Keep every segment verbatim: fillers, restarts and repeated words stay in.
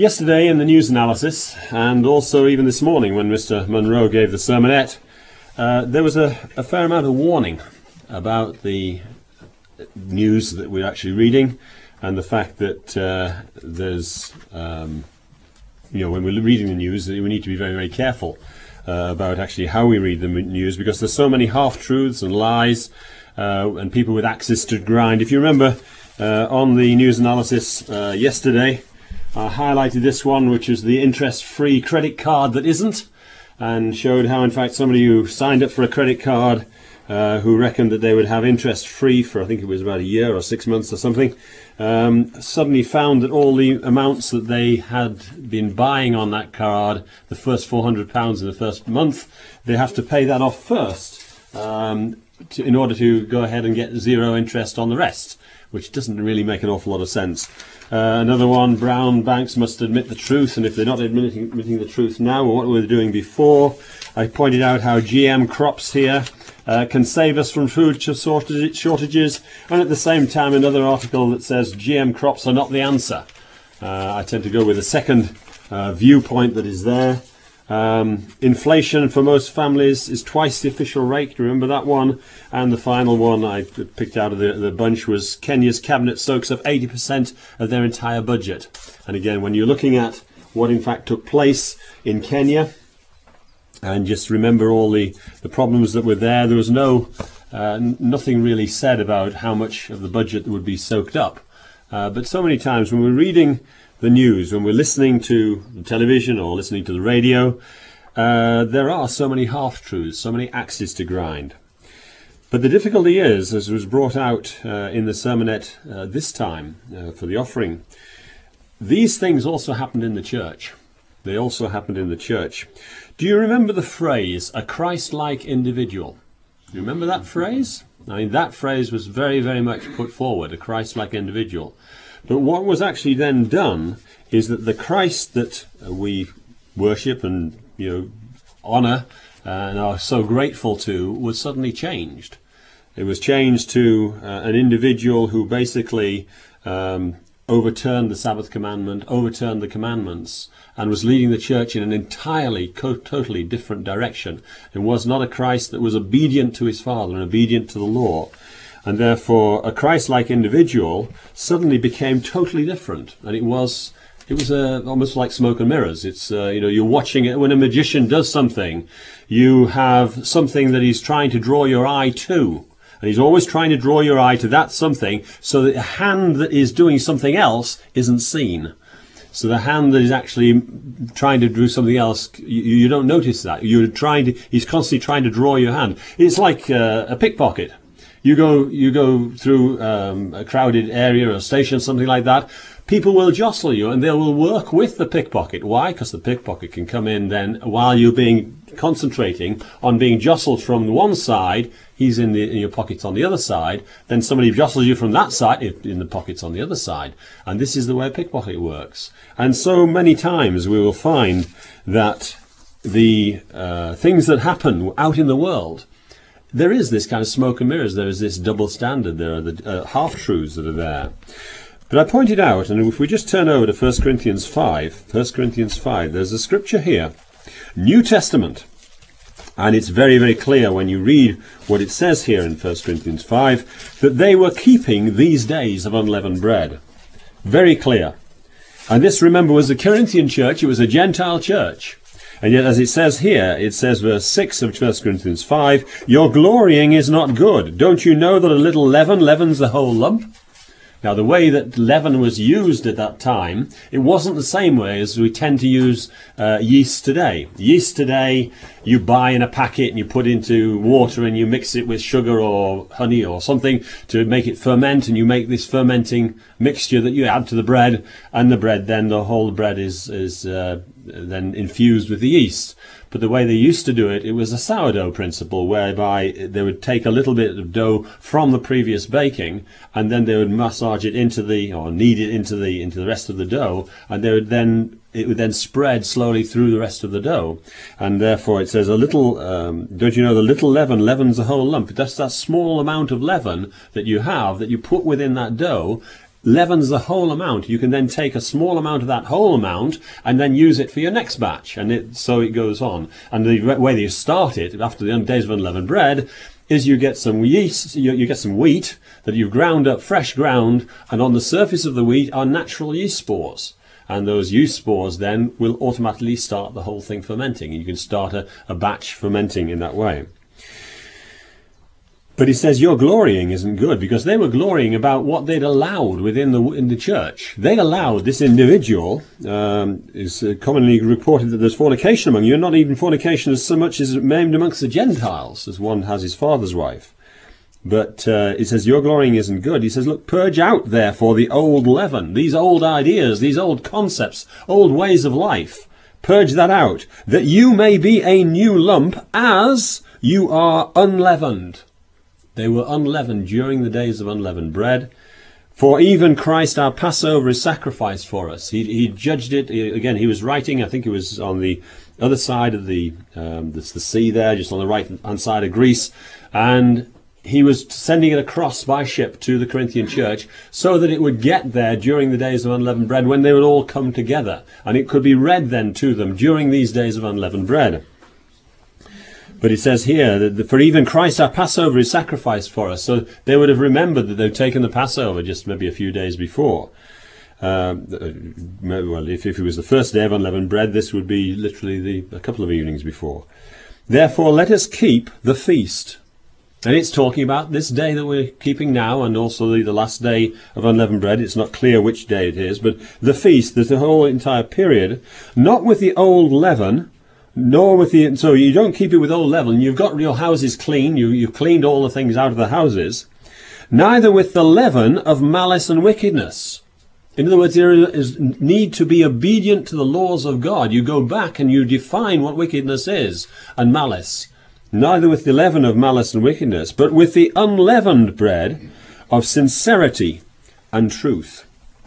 Yesterday in the news analysis, and also even this morning when Mister Munro gave the sermonette, uh, there was a, a fair amount of warning about the news that we're actually reading, and the fact that uh, there's, um, you know, when we're reading the news, we need to be very, very careful uh, about actually how we read the news, because there's so many half-truths and lies, uh, and people with axes to grind. If you remember, uh, on the news analysis uh, yesterday, I highlighted this one, which is the interest-free credit card that isn't, and showed how, in fact, somebody who signed up for a credit card, uh, who reckoned that they would have interest-free for, I think it was about a year or six months or something, um, suddenly found that all the amounts that they had been buying on that card, the first four hundred pounds in the first month, they have to pay that off first um, to, in order to go ahead and get zero interest on the rest, which doesn't really make an awful lot of sense. Uh, another one, Brown banks must admit the truth, and if they're not admitting, admitting the truth now, or what were they doing before? I pointed out how G M crops here uh, can save us from food shortages, and at the same time another article that says G M crops are not the answer. Uh, I tend to go with the second uh, viewpoint that is there. Um, inflation for most families is twice the official rate. Remember that one? And the final one I picked out of the, the bunch was Kenya's cabinet soaks up eighty percent of their entire budget. And again, when you're looking at what in fact took place in Kenya, and just remember all the, the problems that were there, there was no uh, nothing really said about how much of the budget would be soaked up. Uh, but so many times when we're reading the news, when we're listening to the television or listening to the radio, uh, there are so many half-truths, so many axes to grind. But the difficulty is, as was brought out uh, in the sermonette uh, this time uh, for the offering, these things also happened in the church. They also happened in the church. Do you remember the phrase, a Christ-like individual? Do you remember that phrase? I mean, that phrase was very, very much put forward, a Christ-like individual. But what was actually then done is that the Christ that we worship and, you know, honour and are so grateful to was suddenly changed. It was changed to uh, an individual who basically um, overturned the Sabbath commandment, overturned the commandments, and was leading the church in an entirely, co totally different direction. It was not a Christ that was obedient to his Father and obedient to the law. And therefore, a Christ-like individual suddenly became totally different. And it was, it was uh, almost like smoke and mirrors. It's, uh, you know, you're watching it. When a magician does something, you have something that he's trying to draw your eye to. And he's always trying to draw your eye to that something, so that the hand that is doing something else isn't seen. So the hand that is actually trying to do something else, you, you don't notice that. You're trying to, he's constantly trying to draw your hand. It's like uh, a pickpocket. You go, you go through um, a crowded area or a station, something like that. People will jostle you, and they will work with the pickpocket. Why? Because the pickpocket can come in then while you're being concentrating on being jostled from one side. He's in, the, in your pockets on the other side. Then somebody jostles you from that side in the pockets on the other side. And this is the way a pickpocket works. And so many times we will find that the uh, things that happen out in the world, there is this kind of smoke and mirrors. There is this double standard. There are the uh, half-truths that are there. But I pointed out, and if we just turn over to First Corinthians five, First Corinthians five, there's a scripture here, New Testament. And it's very, very clear when you read what it says here in First Corinthians five, that they were keeping these days of unleavened bread. Very clear. And this, remember, was the Corinthian church. It was a Gentile church. And yet, as it says here, it says, verse six of First Corinthians five, your glorying is not good. Don't you know that a little leaven leavens the whole lump? Now, the way that leaven was used at that time, it wasn't the same way as we tend to use uh, yeast today. Yeast today, you buy in a packet and you put into water and you mix it with sugar or honey or something to make it ferment, and you make this fermenting mixture that you add to the bread, and the bread then, the whole bread is, is uh, then infused with the yeast. But the way they used to do it, it was a sourdough principle, whereby they would take a little bit of dough from the previous baking, and then they would massage it into the, or knead it into the, into the rest of the dough, and they would then, it would then spread slowly through the rest of the dough. And therefore it says a little, um, don't you know, the little leaven leavens the whole lump. That's that small amount of leaven that you have, that you put within that dough, leavens the whole amount, you can then take a small amount of that whole amount and then use it for your next batch, and it, so it goes on. And the way that you start it after the days of unleavened bread is you get some yeast, you, you get some wheat that you've ground up, fresh ground, and on the surface of the wheat are natural yeast spores. And those yeast spores then will automatically start the whole thing fermenting. You can start a, a batch fermenting in that way. But he says your glorying isn't good, because they were glorying about what they'd allowed within the in the church. They allowed this individual, um, is uh, commonly reported that there's fornication among you, and not even fornication as so much as named amongst the Gentiles, as one has his father's wife. But uh, it says your glorying isn't good. He says, look, purge out therefore the old leaven, these old ideas, these old concepts, old ways of life. Purge that out, that you may be a new lump, as you are unleavened. They were unleavened during the days of unleavened bread. For even Christ our Passover is sacrificed for us. He, he judged it. He, again, he was writing, I think it was on the other side of the, um, the, the sea there, just on the right-hand side of Greece. And he was sending it across by ship to the Corinthian church so that it would get there during the days of unleavened bread, when they would all come together. And it could be read then to them during these days of unleavened bread. But it says here that for even Christ our Passover is sacrificed for us. So they would have remembered that they'd taken the Passover just maybe a few days before. Um, well, if, if it was the first day of unleavened bread, this would be literally the, a couple of evenings before. Therefore, let us keep the feast. And it's talking about this day that we're keeping now, and also the, the last day of unleavened bread. It's not clear which day it is, but the feast, there's the whole entire period, not with the old leaven, nor with the, so you don't keep it with old leaven. You've got your houses clean. You, you've cleaned all the things out of the houses. Neither with the leaven of malice and wickedness. In other words, there is need to be obedient to the laws of God. You go back and you define what wickedness is and malice. Neither with the leaven of malice and wickedness, but with the unleavened bread of sincerity and truth.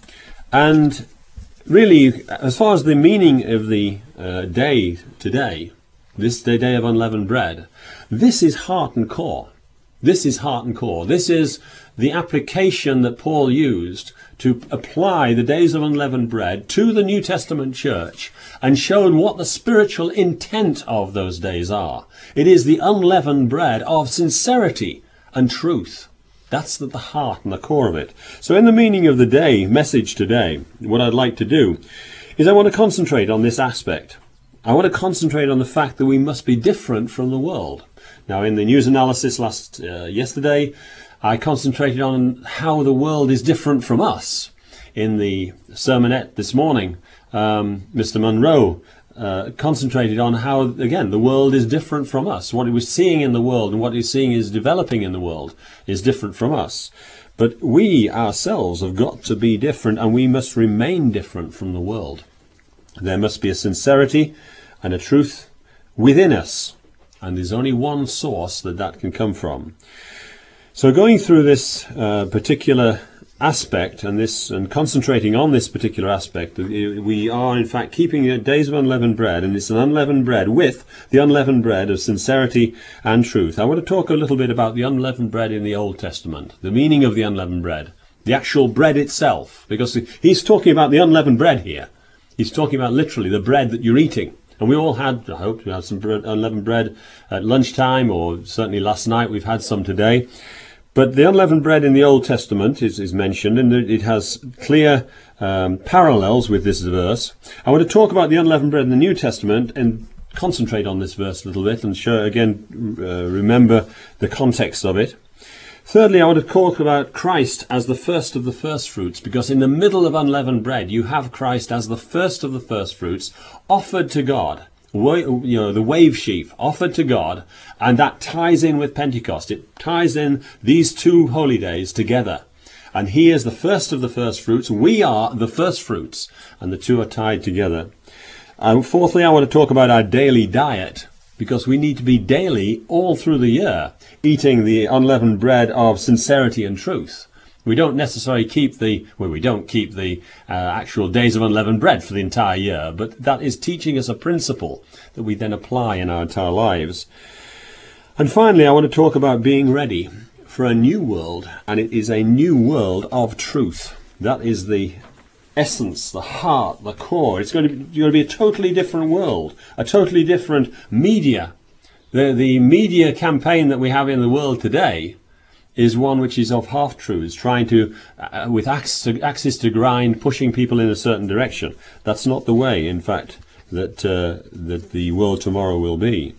And really, as far as the meaning of the uh, day today, this the day of unleavened bread, this is heart and core. This is heart and core. This is the application that Paul used to apply the days of unleavened bread to the New Testament church, and showed what the spiritual intent of those days are. It is the unleavened bread of sincerity and truth. That's the heart and the core of it. So in the meaning of the day, message today, what I'd like to do is I want to concentrate on this aspect. I want to concentrate on the fact that we must be different from the world. Now, in the news analysis last uh, yesterday, I concentrated on how the world is different from us. In the sermonette this morning, um, Mister Munro uh, concentrated on how, again, the world is different from us. What he was seeing in the world and what he's seeing is developing in the world is different from us. But we ourselves have got to be different, and we must remain different from the world. There must be a sincerity and a truth within us, and there's only one source that that can come from. So going through this uh, particular aspect and this and concentrating on this particular aspect, we are in fact keeping the days of unleavened bread, and it's an unleavened bread with the unleavened bread of sincerity and truth. I want to talk a little bit about the unleavened bread in the Old Testament, the meaning of the unleavened bread, the actual bread itself, because he's talking about the unleavened bread here. He's talking about literally the bread that you're eating. And we all had, I hope, we had some bread, unleavened bread at lunchtime, or certainly last night. We've had some today. But the unleavened bread in the Old Testament is, is mentioned, and it has clear um, parallels with this verse. I want to talk about the unleavened bread in the New Testament and concentrate on this verse a little bit and show, again, uh, remember the context of it. Thirdly, I want to talk about Christ as the first of the first fruits, because in the middle of unleavened bread, you have Christ as the first of the first fruits, offered to God. You know, the wave sheaf offered to God, and that ties in with Pentecost. It ties in these two holy days together. And he is the first of the first fruits. We are the first fruits, and the two are tied together. And fourthly, I want to talk about our daily diet, because we need to be daily, all through the year, eating the unleavened bread of sincerity and truth. We don't necessarily keep the, well, we don't keep the uh, actual days of unleavened bread for the entire year, but that is teaching us a principle that we then apply in our entire lives. And finally, I want to talk about being ready for a new world, and it is a new world of truth. That is the essence, the heart, the core. It's going to be, going to be a totally different world, a totally different media. The, the media campaign that we have in the world today is one which is of half-truths, trying to, uh, with axe to, axes to grind, pushing people in a certain direction. That's not the way, in fact, that, uh, that the world tomorrow will be.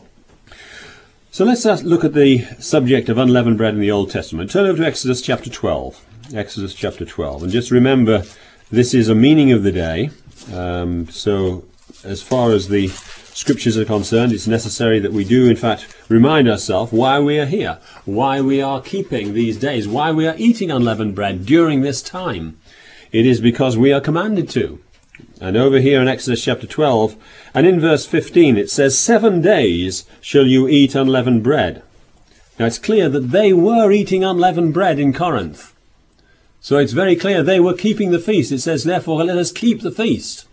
So let's uh, look at the subject of unleavened bread in the Old Testament. Turn over to Exodus chapter twelve. Exodus chapter twelve. And just remember, this is a meaning of the day. Um, so as far as the Scriptures are concerned, it's necessary that we do, in fact, remind ourselves why we are here, why we are keeping these days, why we are eating unleavened bread during this time. It is because we are commanded to. And over here in Exodus chapter twelve, and in verse fifteen, it says, "Seven days shall you eat unleavened bread." Now it's clear that they were eating unleavened bread in Corinth. So it's very clear they were keeping the feast. It says, "Therefore, let us keep the feast."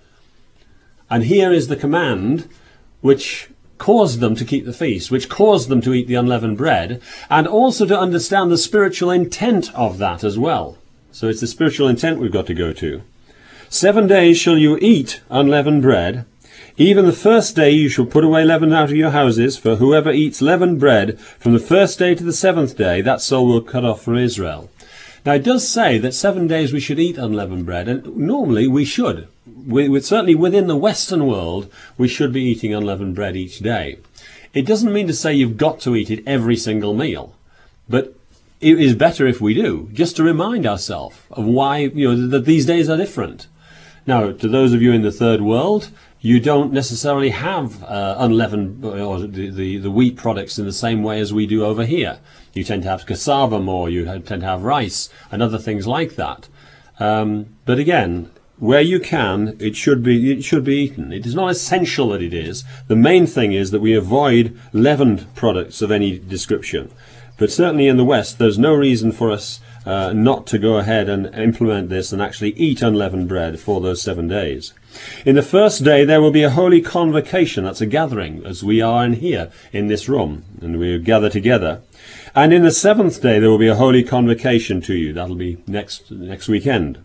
And here is the command which caused them to keep the feast, which caused them to eat the unleavened bread, and also to understand the spiritual intent of that as well. So it's the spiritual intent we've got to go to. "Seven days shall you eat unleavened bread. Even the first day you shall put away leaven out of your houses, for whoever eats leavened bread from the first day to the seventh day, that soul will cut off from Israel." Now it does say that seven days we should eat unleavened bread, and normally we should. We, we, certainly within the Western world, we should be eating unleavened bread each day. It doesn't mean to say you've got to eat it every single meal, but it is better if we do, just to remind ourselves of why, you know, that these days are different. Now, to those of you in the third world, you don't necessarily have uh, unleavened or the, the, the wheat products in the same way as we do over here. You tend to have cassava more, you tend to have rice and other things like that. Um, but again, where you can, it should be it should be eaten. It is not essential that it is. The main thing is that we avoid leavened products of any description. But certainly in the West, there's no reason for us uh, not to go ahead and implement this and actually eat unleavened bread for those seven days. In the first day there will be a holy convocation, that's a gathering, as we are in here in this room, and we gather together. And in the seventh day there will be a holy convocation to you. That'll be next next weekend.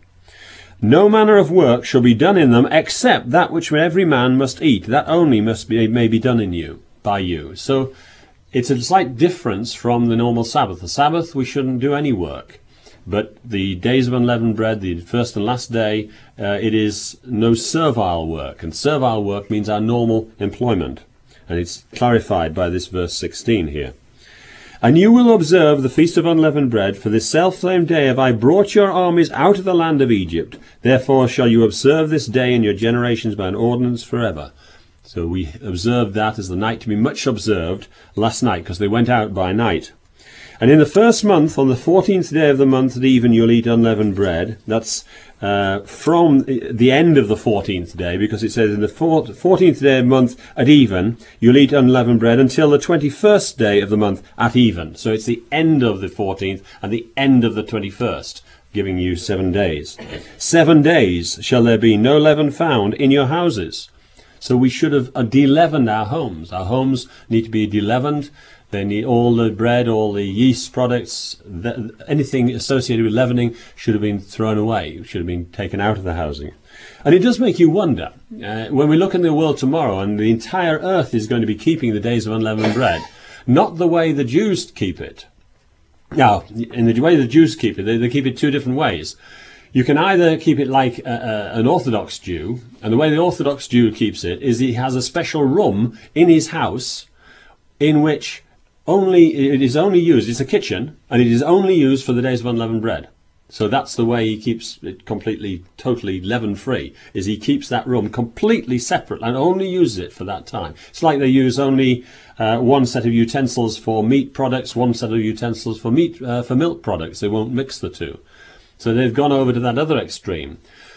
"No manner of work shall be done in them, except that which every man must eat. That only must be may be done in you by you." So it's a slight difference from the normal Sabbath. The Sabbath we shouldn't do any work. But the days of unleavened bread, the first and last day, uh, it is no servile work. And servile work means our normal employment. And it's clarified by this verse sixteen here. "And you will observe the feast of unleavened bread, for this selfsame day have I brought your armies out of the land of Egypt. Therefore shall you observe this day in your generations by an ordinance forever." So we observed that as the night to be much observed last night, because they went out by night. "And in the first month, on the fourteenth day of the month at even, you'll eat unleavened bread." That's uh, from the end of the fourteenth day, because it says in the fourteenth day of the month at even, you'll eat unleavened bread until the twenty-first day of the month at even. So it's the end of the fourteenth and the end of the twenty-first, giving you seven days. "Seven days shall there be no leaven found in your houses." So we should have uh, de-leavened our homes. Our homes need to be de-leavened. They need all the bread, all the yeast products, th anything associated with leavening should have been thrown away, should have been taken out of the housing. And it does make you wonder, uh, when we look in the world tomorrow and the entire earth is going to be keeping the days of unleavened bread, not the way the Jews keep it. Now, in the way the Jews keep it, they, they keep it two different ways. You can either keep it like a, a, an Orthodox Jew, and the way the Orthodox Jew keeps it is he has a special room in his house in which only it is only used, it's a kitchen, and it is only used for the days of unleavened bread. So that's the way he keeps it completely, totally leaven-free, is he keeps that room completely separate and only uses it for that time. It's like they use only uh, one set of utensils for meat products, one set of utensils for meat uh, for milk products. They won't mix the two. So they've gone over to that other extreme.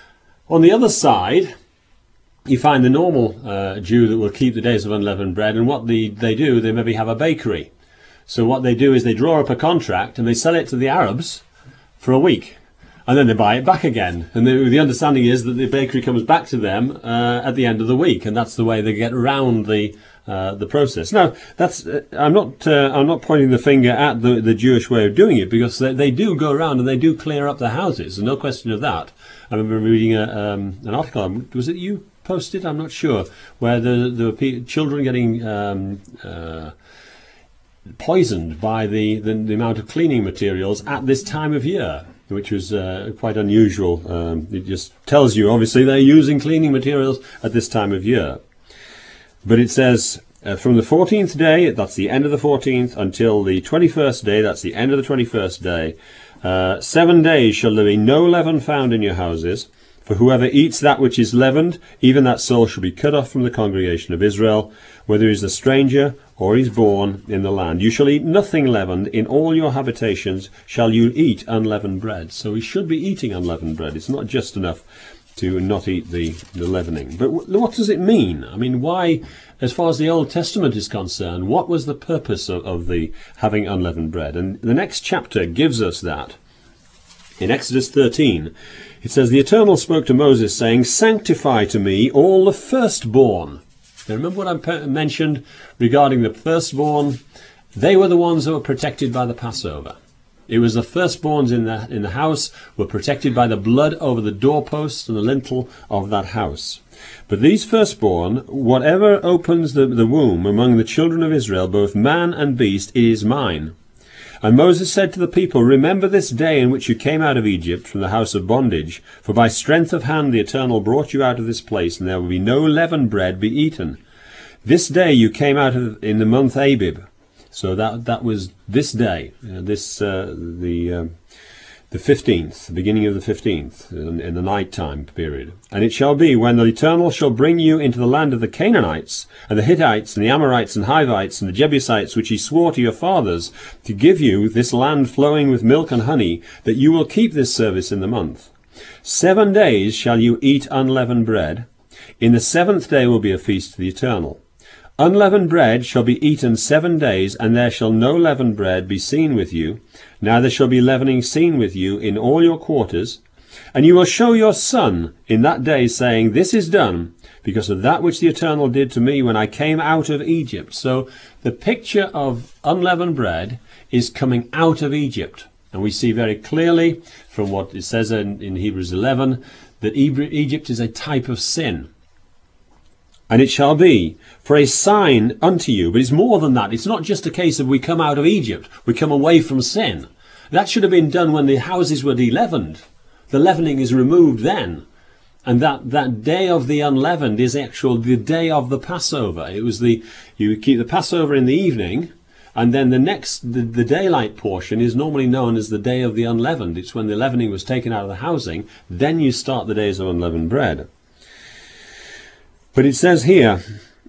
On the other side, you find the normal uh, Jew that will keep the days of unleavened bread, and what the, they do, they maybe have a bakery. So what they do is they draw up a contract and they sell it to the Arabs for a week. And then they buy it back again. And the, the understanding is that the bakery comes back to them uh, at the end of the week, and that's the way they get around the uh, the process. Now, that's uh, I'm not uh, I'm not pointing the finger at the, the Jewish way of doing it, because they, they do go around and they do clear up the houses. There's no question of that. I remember reading a, um, an article. Was it you posted? I'm not sure. Where the there were pe- children getting um, uh, poisoned by the, the the amount of cleaning materials at this time of year, which was uh, quite unusual. Um, it just tells you, obviously, they're using cleaning materials at this time of year. But it says, uh, from the fourteenth day, that's the end of the fourteenth, until the twenty-first day, that's the end of the twenty-first day, uh, seven days shall there be no leaven found in your houses. For whoever eats that which is leavened, even that soul shall be cut off from the congregation of Israel, whether he is a stranger or is born in the land. You shall eat nothing leavened. In all your habitations shall you eat unleavened bread. So we should be eating unleavened bread. It's not just enough to not eat the, the leavening. But w- what does it mean? I mean, why, as far as the Old Testament is concerned, what was the purpose of, of the having unleavened bread? And the next chapter gives us that. In Exodus thirteen, it says, the Eternal spoke to Moses, saying, sanctify to me all the firstborn. Now, remember what I pe- mentioned regarding the firstborn? They were the ones that were protected by the Passover. It was the firstborns in the, in the house were protected by the blood over the doorposts and the lintel of that house. But these firstborn, whatever opens the, the womb among the children of Israel, both man and beast, it is mine. And Moses said to the people, remember this day in which you came out of Egypt from the house of bondage, for by strength of hand the Eternal brought you out of this place, and there will be no leavened bread be eaten. This day you came out of in the month Abib. So that that was this day, uh, this uh, the uh, the fifteenth, the beginning of the fifteenth, in, in the night time period. And it shall be, when the Eternal shall bring you into the land of the Canaanites, and the Hittites, and the Amorites, and Hivites, and the Jebusites, which he swore to your fathers, to give you this land flowing with milk and honey, that you will keep this service in the month. Seven days shall you eat unleavened bread. In the seventh day will be a feast to the Eternal. Unleavened bread shall be eaten seven days, and there shall no leavened bread be seen with you, neither shall be leavening seen with you in all your quarters. And you will show your son in that day, saying, this is done, because of that which the Eternal did to me when I came out of Egypt. So the picture of unleavened bread is coming out of Egypt. And we see very clearly from what it says in, in Hebrews eleven, that Egypt is a type of sin. And it shall be for a sign unto you. But it's more than that. It's not just a case of we come out of Egypt. We come away from sin. That should have been done when the houses were de-leavened. The leavening is removed then. And that, that day of the unleavened is actual the day of the Passover. It was the, you keep the Passover in the evening, and then the next, the, the daylight portion is normally known as the day of the unleavened. It's when the leavening was taken out of the housing. Then you start the days of unleavened bread. But it says here,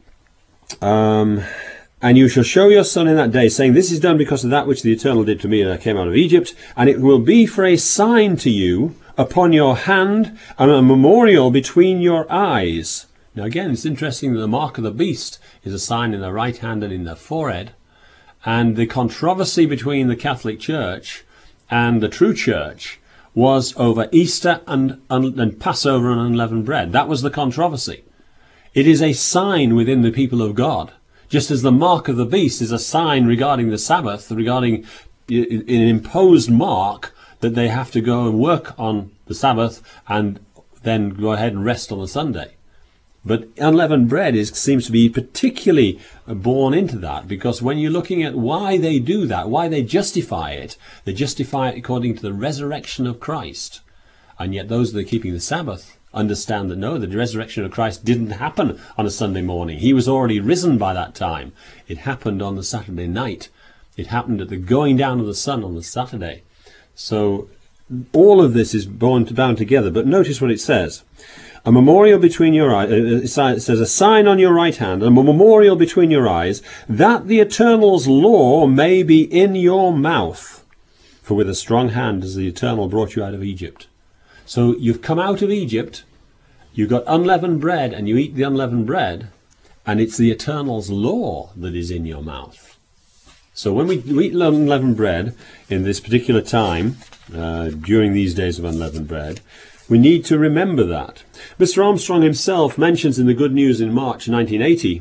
um, and you shall show your son in that day, saying, this is done because of that which the Eternal did to me when I came out of Egypt, and it will be for a sign to you upon your hand, and a memorial between your eyes. Now again, it's interesting that the mark of the beast is a sign in the right hand and in the forehead, and the controversy between the Catholic Church and the true church was over Easter and, and, and Passover and unleavened bread. That was the controversy. It is a sign within the people of God, just as the mark of the beast is a sign regarding the Sabbath, regarding an imposed mark that they have to go and work on the Sabbath and then go ahead and rest on the Sunday. But unleavened bread is, seems to be particularly born into that, because when you're looking at why they do that, why they justify it, they justify it according to the resurrection of Christ. And yet those that are keeping the Sabbath understand that no, the resurrection of Christ didn't happen on a Sunday morning. He was already risen by that time. It happened on the Saturday night. It happened at the going down of the sun on the Saturday. So all of this is bound together. But notice what it says. A memorial between your eyes, it says a sign on your right hand, a memorial between your eyes, that the Eternal's law may be in your mouth. For with a strong hand has the Eternal brought you out of Egypt. So you've come out of Egypt, you've got unleavened bread, and you eat the unleavened bread, and it's the Eternal's law that is in your mouth. So when we eat unleavened bread in this particular time, uh, during these days of unleavened bread, we need to remember that. Mister Armstrong himself mentions in the Good News in March nineteen eighty,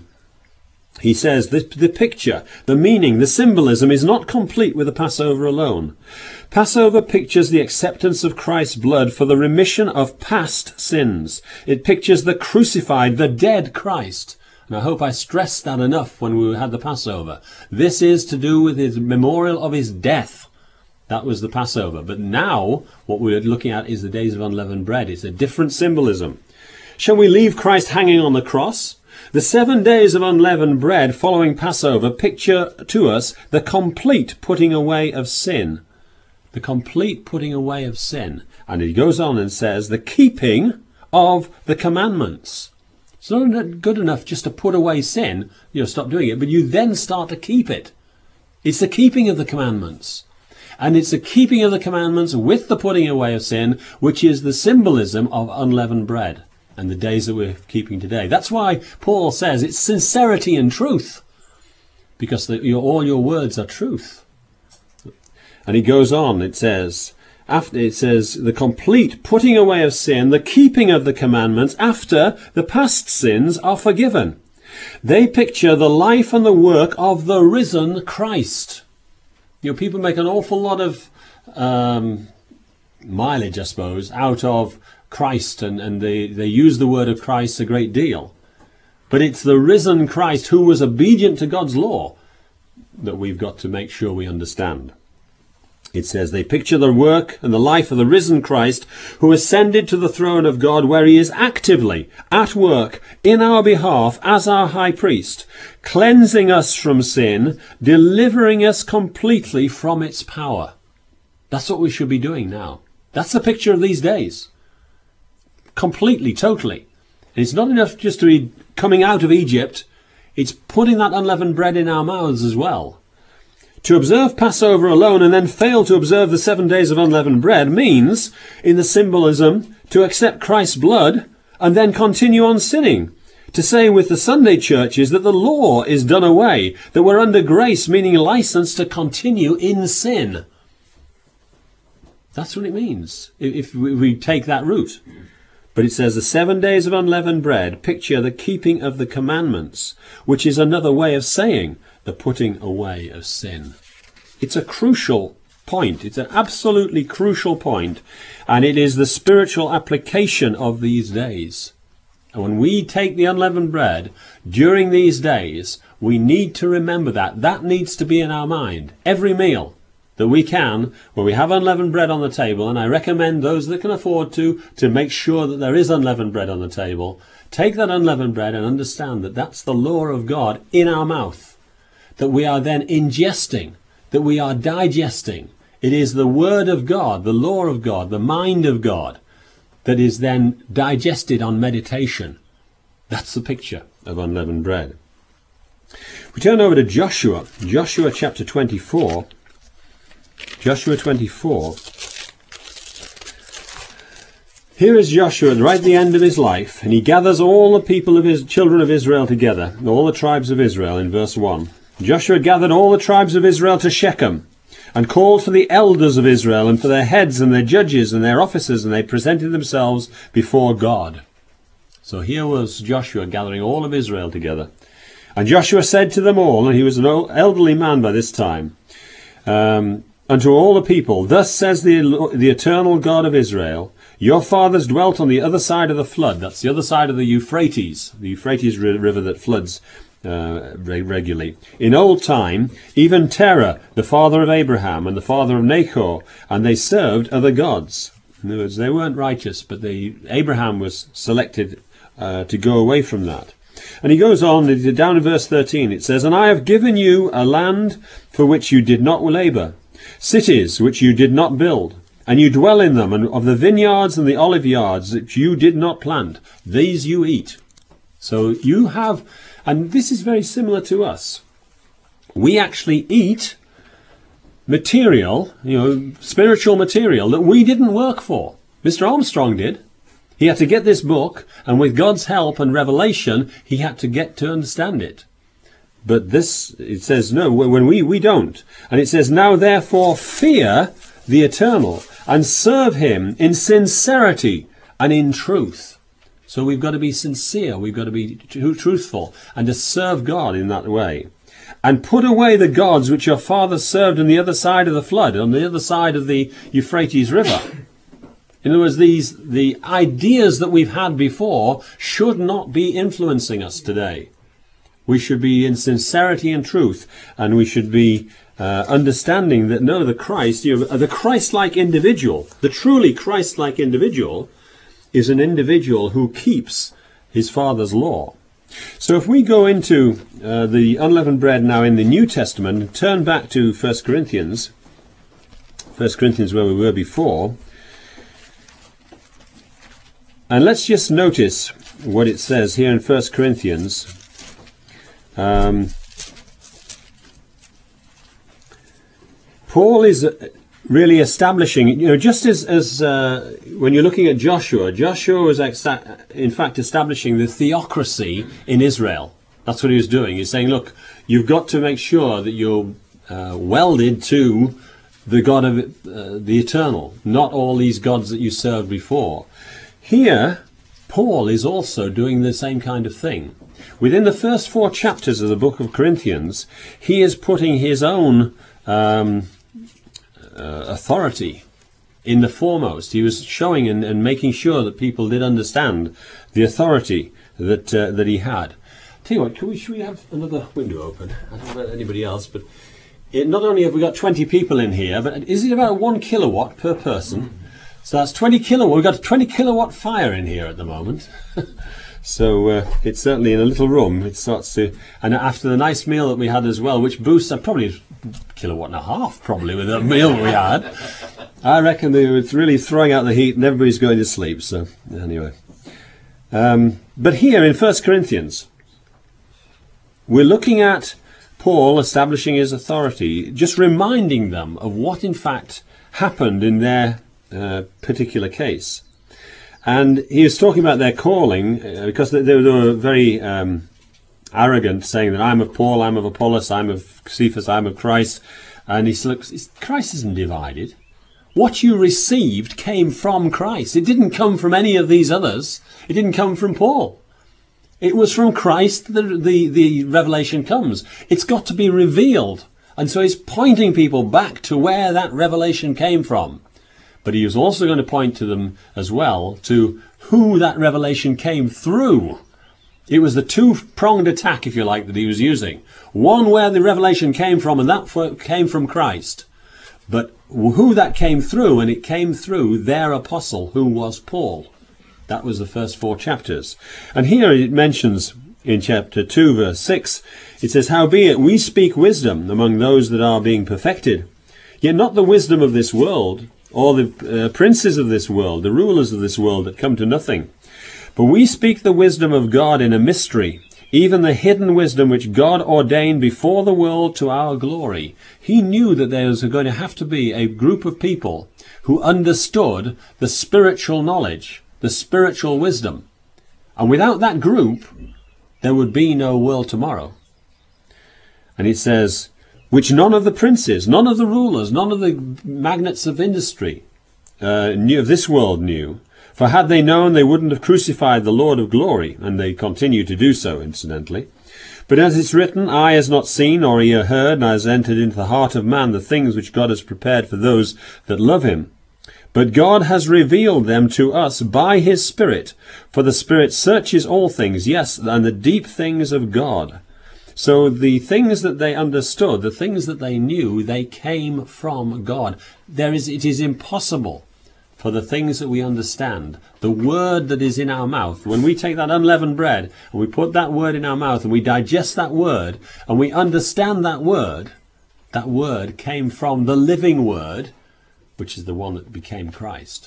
he says, the, the picture, the meaning, the symbolism is not complete with the Passover alone. Passover pictures the acceptance of Christ's blood for the remission of past sins. It pictures the crucified, the dead Christ. And I hope I stressed that enough when we had the Passover. This is to do with his memorial of his death. That was the Passover. But now, what we're looking at is the days of unleavened bread. It's a different symbolism. Shall we leave Christ hanging on the cross? The seven days of unleavened bread following Passover picture to us the complete putting away of sin. The complete putting away of sin. And he goes on and says, the keeping of the commandments. It's not good enough just to put away sin, you know, stop doing it, but you then start to keep it. It's the keeping of the commandments. And it's the keeping of the commandments with the putting away of sin, which is the symbolism of unleavened bread and the days that we're keeping today. That's why Paul says it's sincerity and truth, because the, your, all your words are truth. And he goes on, it says, after it says, the complete putting away of sin, the keeping of the commandments after the past sins are forgiven. They picture the life and the work of the risen Christ. You know, people make an awful lot of um, mileage, I suppose, out of Christ, and, and they, they use the word of Christ a great deal. But it's the risen Christ who was obedient to God's law that we've got to make sure we understand. It says, they picture the work and the life of the risen Christ who ascended to the throne of God, where he is actively at work in our behalf as our high priest, cleansing us from sin, delivering us completely from its power. That's what we should be doing now. That's the picture of these days. Completely, totally. And it's not enough just to be coming out of Egypt. It's putting that unleavened bread in our mouths as well. To observe Passover alone and then fail to observe the seven days of unleavened bread means, in the symbolism, to accept Christ's blood and then continue on sinning. To say with the Sunday churches that the law is done away, that we're under grace, meaning license to continue in sin. That's what it means, if we take that route. But it says the seven days of unleavened bread picture the keeping of the commandments, which is another way of saying the putting away of sin. It's a crucial point. It's an absolutely crucial point, and it is the spiritual application of these days. And when we take the unleavened bread during these days, we need to remember that. That needs to be in our mind. Every meal that we can, where we have unleavened bread on the table, and I recommend those that can afford to, to make sure that there is unleavened bread on the table, take that unleavened bread and understand that that's the law of God in our mouth, that we are then ingesting, that we are digesting. It is the word of God, the law of God, the mind of God, that is then digested on meditation. That's the picture of unleavened bread. We turn over to Joshua, Joshua chapter twenty-four. Joshua twenty-four. Here is Joshua right at the end of his life, and he gathers all the people of his children of Israel together, all the tribes of Israel, in verse one. Joshua gathered all the tribes of Israel to Shechem, and called for the elders of Israel, and for their heads and their judges and their officers, and they presented themselves before God. So here was Joshua gathering all of Israel together. And Joshua said to them all, and he was an elderly man by this time, um, unto all the people, thus says the, the eternal God of Israel, your fathers dwelt on the other side of the flood. That's the other side of the Euphrates, the Euphrates river that floods uh, regularly. In old time, even Terah, the father of Abraham and the father of Nahor, and they served other gods. In other words, they weren't righteous, but they, Abraham was selected uh, to go away from that. And he goes on, down in verse thirteen, it says, and I have given you a land for which you did not labour, cities which you did not build, and you dwell in them, and of the vineyards and the olive yards that you did not plant, these you eat. So you have, and this is very similar to us. We actually eat material, you know, spiritual material that we didn't work for. Mister Armstrong did. He had to get this book, and with God's help and revelation, he had to get to understand it. But this, it says, no, when we, we don't. And it says, now therefore fear the Eternal, and serve him in sincerity and in truth. So we've got to be sincere, we've got to be tr- truthful, and to serve God in that way. And put away the gods which your fathers served on the other side of the flood, on the other side of the Euphrates River. In other words, these, the ideas that we've had before should not be influencing us today. We should be in sincerity and truth, and we should be uh, understanding that, no, the Christ, you know, the Christ-like individual, the truly Christ-like individual, is an individual who keeps his Father's law. So if we go into uh, the unleavened bread now in the New Testament and turn back to First Corinthians, First Corinthians where we were before, and let's just notice what it says here in First Corinthians. Um, Paul is really establishing, you know, just as, as uh, when you're looking at Joshua, Joshua was exa- in fact establishing the theocracy in Israel. That's what he was doing. He's saying, look, you've got to make sure that you're uh, welded to the God of uh, the eternal, not all these gods that you served before. Here, Paul is also doing the same kind of thing. Within the first four chapters of the book of Corinthians, he is putting his own um, uh, authority in the foremost. He was showing and, and making sure that people did understand the authority that uh, that he had. Tell you what, can we, should we have another window open? I don't know about anybody else, but it, not only have we got twenty people in here, but is it about one kilowatt per person? So that's twenty kilowatt. We've got a twenty kilowatt fire in here at the moment. So uh, it's certainly in a little room. It starts to, and after the nice meal that we had as well, which boosts uh, probably a kilowatt and a half, probably with the meal we had. I reckon they were really throwing out the heat, and everybody's going to sleep. So anyway, um, but here in First Corinthians, we're looking at Paul establishing his authority, just reminding them of what in fact happened in their uh, particular case. And he was talking about their calling, uh, because they, they were very um, arrogant, saying that I'm of Paul, I'm of Apollos, I'm of Cephas, I'm of Christ. And he said, Christ isn't divided. What you received came from Christ. It didn't come from any of these others. It didn't come from Paul. It was from Christ that the, the revelation comes. It's got to be revealed. And so he's pointing people back to where that revelation came from. But he was also going to point to them as well to who that revelation came through. It was the two-pronged attack, if you like, that he was using. One where the revelation came from, and that came from Christ. But who that came through, and it came through their apostle, who was Paul. That was the first four chapters. And here it mentions in chapter two, verse six, it says, howbeit we speak wisdom among those that are being perfected, yet not the wisdom of this world, or the uh, princes of this world, the rulers of this world that come to nothing. But we speak the wisdom of God in a mystery, even the hidden wisdom which God ordained before the world to our glory. He knew that there was going to have to be a group of people who understood the spiritual knowledge, the spiritual wisdom. And without that group, there would be no world tomorrow. And it says, which none of the princes, none of the rulers, none of the magnates of industry uh, knew of this world knew. For had they known, they wouldn't have crucified the Lord of glory, and they continue to do so, incidentally. But as it's written, eye has not seen, nor ear heard, nor has entered into the heart of man the things which God has prepared for those that love him. But God has revealed them to us by his Spirit, for the Spirit searches all things, yes, and the deep things of God. So the things that they understood, the things that they knew, they came from God. There is, it is impossible for the things that we understand, the word that is in our mouth, when we take that unleavened bread and we put that word in our mouth and we digest that word and we understand that word, that word came from the living word, which is the one that became Christ.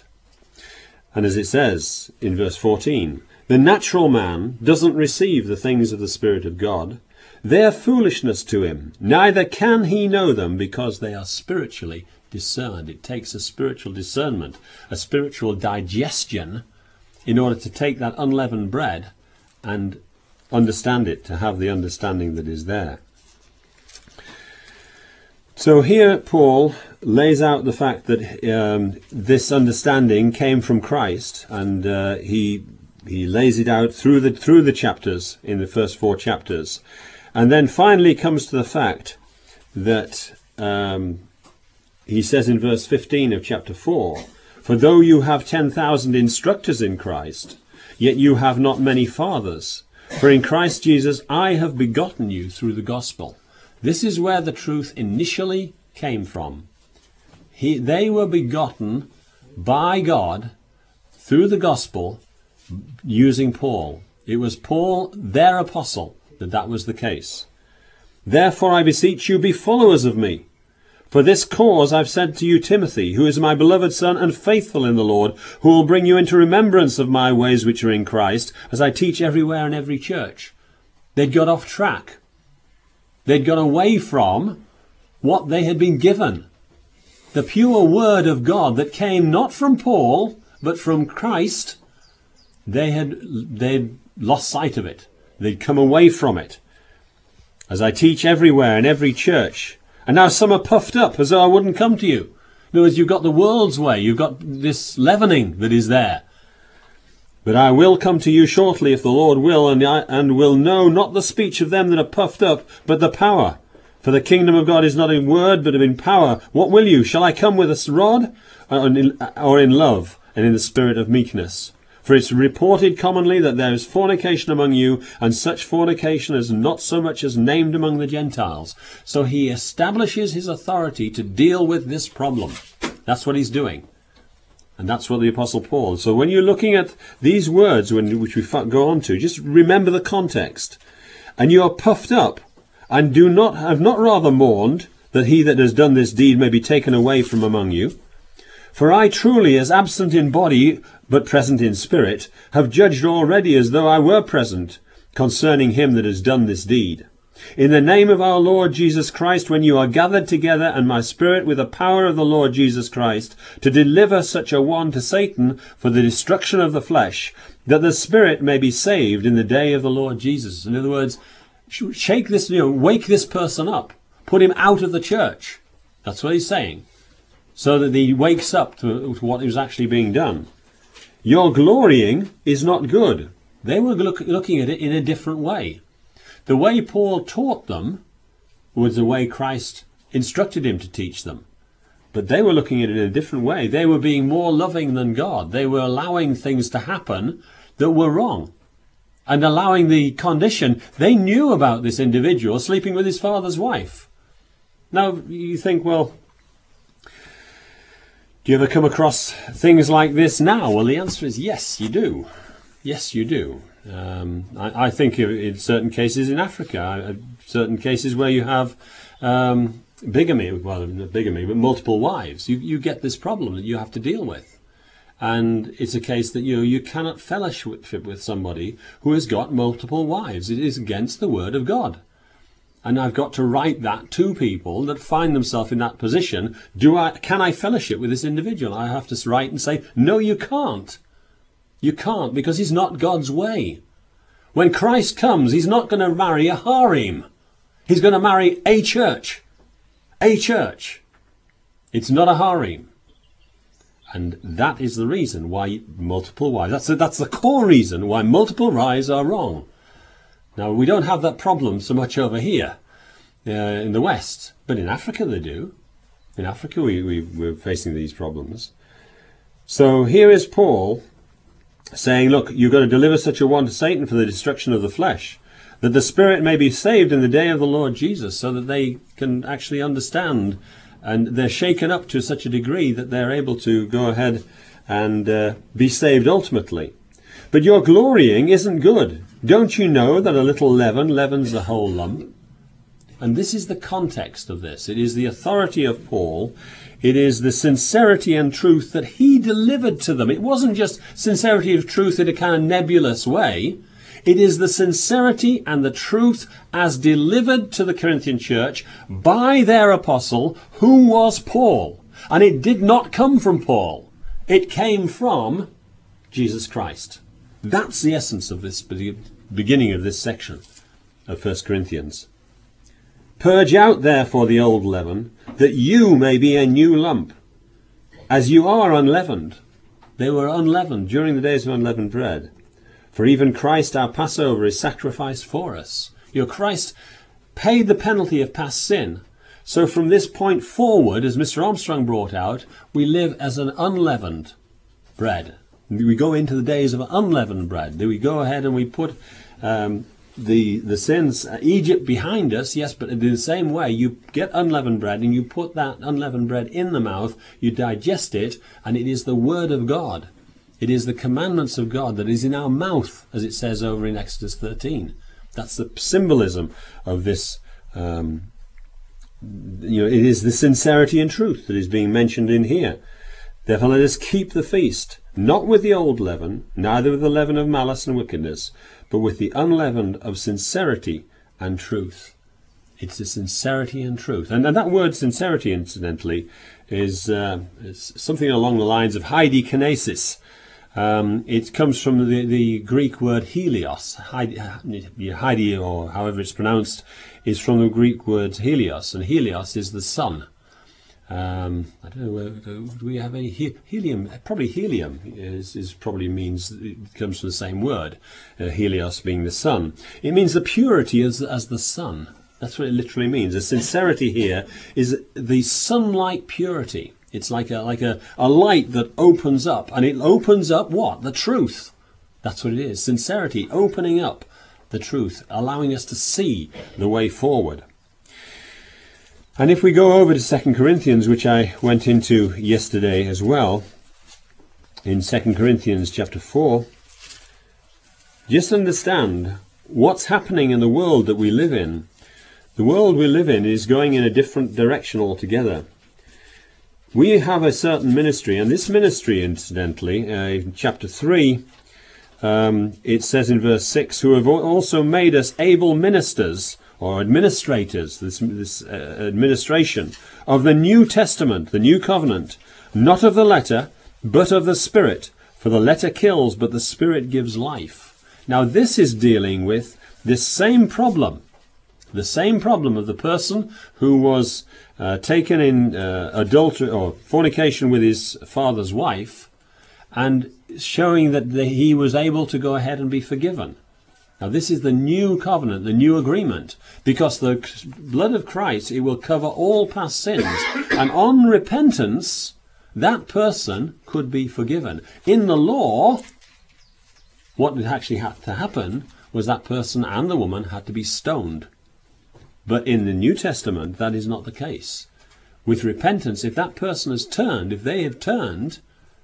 And as it says in verse fourteen, the natural man doesn't receive the things of the Spirit of God. They're foolishness to him, neither can he know them, because they are spiritually discerned. It takes a spiritual discernment, a spiritual digestion, in order to take that unleavened bread and understand it, to have the understanding that is there. So here Paul lays out the fact that um, this understanding came from Christ, and uh, he he lays it out through the through the chapters, in the first four chapters, and then finally comes to the fact that um, he says in verse fifteen of chapter four, "For though you have ten thousand instructors in Christ, yet you have not many fathers. For in Christ Jesus I have begotten you through the gospel." This is where the truth initially came from. He, they were begotten by God through the gospel using Paul. It was Paul, their apostle, that that was the case. "Therefore I beseech you, be followers of me. For this cause I've sent to you Timothy, who is my beloved son and faithful in the Lord, who will bring you into remembrance of my ways which are in Christ, as I teach everywhere in every church." They'd got off track. They'd gone away from what they had been given. The pure word of God that came not from Paul, but from Christ, they had they'd lost sight of it. They'd come away from it. "As I teach everywhere in every church." And now some are puffed up as though I wouldn't come to you. In other words, you've got the world's way. You've got this leavening that is there. "But I will come to you shortly, if the Lord will, and I, and will know not the speech of them that are puffed up, but the power. For the kingdom of God is not in word, but in power. What will you? Shall I come with a rod, or in, or in love, and in the spirit of meekness? For it's reported commonly that there is fornication among you, and such fornication as not so much as named among the Gentiles." So he establishes his authority to deal with this problem. That's what he's doing. And that's what the Apostle Paul. So when you're looking at these words, when, which we go on to, just remember the context. "And you are puffed up, and do not have not rather mourned, that he that has done this deed may be taken away from among you. For I truly, as absent in body, but present in spirit, have judged already as though I were present, concerning him that has done this deed. In the name of our Lord Jesus Christ, when you are gathered together, and my spirit with the power of the Lord Jesus Christ, to deliver such a one to Satan for the destruction of the flesh, that the spirit may be saved in the day of the Lord Jesus." In other words, shake this, you know, wake this person up. Put him out of the church. That's what he's saying. So that he wakes up to, to what is actually being done. "Your glorying is not good." They were look, looking at it in a different way. The way Paul taught them was the way Christ instructed him to teach them. But they were looking at it in a different way. They were being more loving than God. They were allowing things to happen that were wrong. And allowing the condition. They knew about this individual sleeping with his father's wife. Now, you think, well, do you ever come across things like this now? Well, the answer is yes, you do. Yes, you do. Um, I, I think in certain cases in Africa, certain cases where you have um, bigamy, well, not bigamy, but multiple wives, you, you get this problem that you have to deal with. And it's a case that you know, you cannot fellowship with somebody who has got multiple wives. It is against the word of God. And I've got to write that to people that find themselves in that position. Do I, can I fellowship with this individual? I have to write and say, no, you can't. You can't, because he's not God's way. When Christ comes, he's not going to marry a harem. He's going to marry a church. A church. It's not a harem. And that is the reason why multiple wives, that's the, that's the core reason why multiple wives are wrong. Now, we don't have that problem so much over here uh, in the West, but in Africa they do. In Africa we, we, we're facing these problems. So here is Paul saying, look, you've got to deliver such a one to Satan for the destruction of the flesh, that the spirit may be saved in the day of the Lord Jesus, so that they can actually understand, and they're shaken up to such a degree that they're able to go ahead and uh, be saved ultimately. But your glorying isn't good. Don't you know that a little leaven leavens the whole lump? And this is the context of this. It is the authority of Paul. It is the sincerity and truth that he delivered to them. It wasn't just sincerity of truth in a kind of nebulous way. It is the sincerity and the truth as delivered to the Corinthian church by their apostle, who was Paul. And it did not come from Paul. It came from Jesus Christ. That's the essence of this beginning of this section of First Corinthians. Purge out therefore the old leaven, that you may be a new lump, as you are unleavened. They were unleavened during the days of unleavened bread. For even Christ our Passover is sacrificed for us. Your Christ paid the penalty of past sin. So from this point forward, as Mister Armstrong brought out, we live as an unleavened bread. We go into the days of unleavened bread. We go ahead and we put um, the the sins, uh, Egypt behind us, yes, but in the same way, you get unleavened bread and you put that unleavened bread in the mouth, you digest it, and it is the Word of God. It is the commandments of God that is in our mouth, as it says over in Exodus thirteen. That's the symbolism of this. Um, you know, it is the sincerity and truth that is being mentioned in here. Therefore let us keep the feast, not with the old leaven, neither with the leaven of malice and wickedness, but with the unleavened of sincerity and truth. It's the sincerity and truth. And, and that word sincerity, incidentally, is, uh, is something along the lines of heidekinesis. Um, it comes from the, the Greek word helios. Heide, or however it's pronounced, is from the Greek word helios, and helios is the sun. Um, I don't know, do we have any he helium? Probably helium is, is probably means, it comes from the same word, uh, helios being the sun. It means the purity as, as the sun. That's what it literally means. The sincerity here is the sun-like purity. It's like a like a, a light that opens up, and it opens up what? The truth. That's what it is. Sincerity, opening up the truth, allowing us to see the way forward. And if we go over to Second Corinthians, which I went into yesterday as well, in Second Corinthians chapter four, just understand what's happening in the world that we live in. The world we live in is going in a different direction altogether. We have a certain ministry, and this ministry, incidentally, uh, in chapter three, um, it says in verse six, who have also made us able ministers, or administrators, this, this uh, administration, of the New Testament, the New Covenant, not of the letter, but of the Spirit. For the letter kills, but the Spirit gives life. Now this is dealing with this same problem. The same problem of the person who was uh, taken in uh, adultery or fornication with his father's wife, and showing that the, he was able to go ahead and be forgiven. Now this is the new covenant, the new agreement, because the blood of Christ, it will cover all past sins, and on repentance, that person could be forgiven. In the law, what actually had to happen was that person and the woman had to be stoned. But in the New Testament, that is not the case. With repentance, if that person has turned, if they have turned,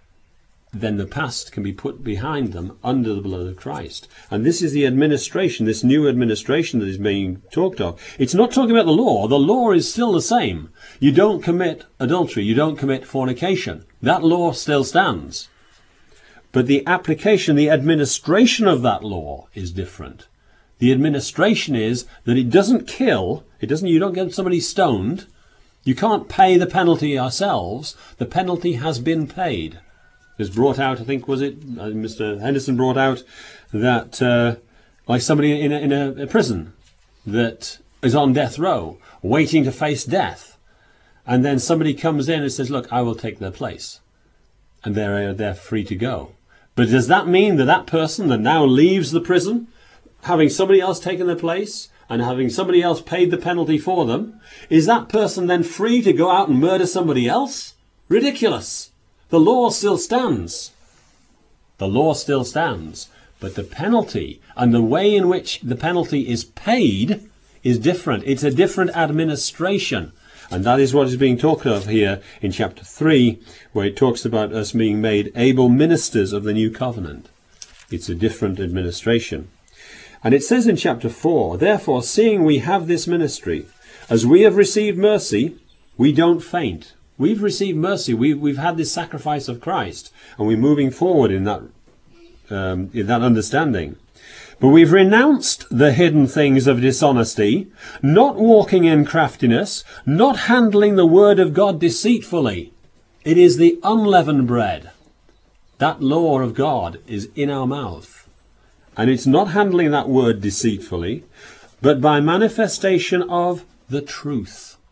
then the past can be put behind them under the blood of Christ. And this is the administration, this new administration that is being talked of. It's not talking about the law. The law is still the same. You don't commit adultery. You don't commit fornication. That law still stands. But the application, the administration of that law is different. The administration is that it doesn't kill. It doesn't. You don't get somebody stoned. You can't pay the penalty yourselves. The penalty has been paid. It was brought out, I think, was it? Uh, Mister Henderson brought out that, uh, like somebody in, a, in a, a prison that is on death row, waiting to face death. And then somebody comes in and says, look, I will take their place. And they're, uh, they're free to go. But does that mean that that person that now leaves the prison, having somebody else taken their place and having somebody else paid the penalty for them, is that person then free to go out and murder somebody else? Ridiculous. The law still stands. The law still stands. But the penalty and the way in which the penalty is paid is different. It's a different administration. And that is what is being talked of here in chapter three, where it talks about us being made able ministers of the new covenant. It's a different administration. And it says in chapter four, therefore, seeing we have this ministry, as we have received mercy, we don't faint. We've received mercy. We've, we've had this sacrifice of Christ, and we're moving forward in that, um, in that understanding. But we've renounced the hidden things of dishonesty, not walking in craftiness, not handling the word of God deceitfully. It is the unleavened bread. That law of God is in our mouth. And it's not handling that word deceitfully, but by manifestation of the truth.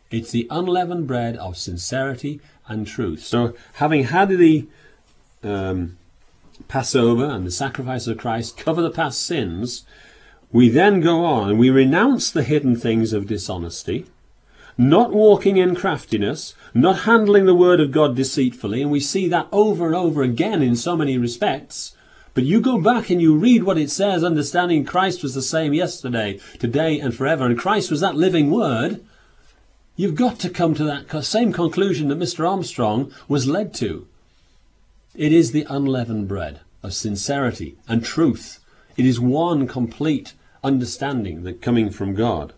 It's the unleavened bread of sincerity and truth. So having had the um, Passover and the sacrifice of Christ cover the past sins, we then go on and we renounce the hidden things of dishonesty, not walking in craftiness, not handling the word of God deceitfully, and we see that over and over again in so many respects. But you go back and you read what it says, understanding Christ was the same yesterday, today and forever, and Christ was that living word, you've got to come to that same conclusion that Mister Armstrong was led to. It is the unleavened bread of sincerity and truth. It is one complete understanding that coming from God.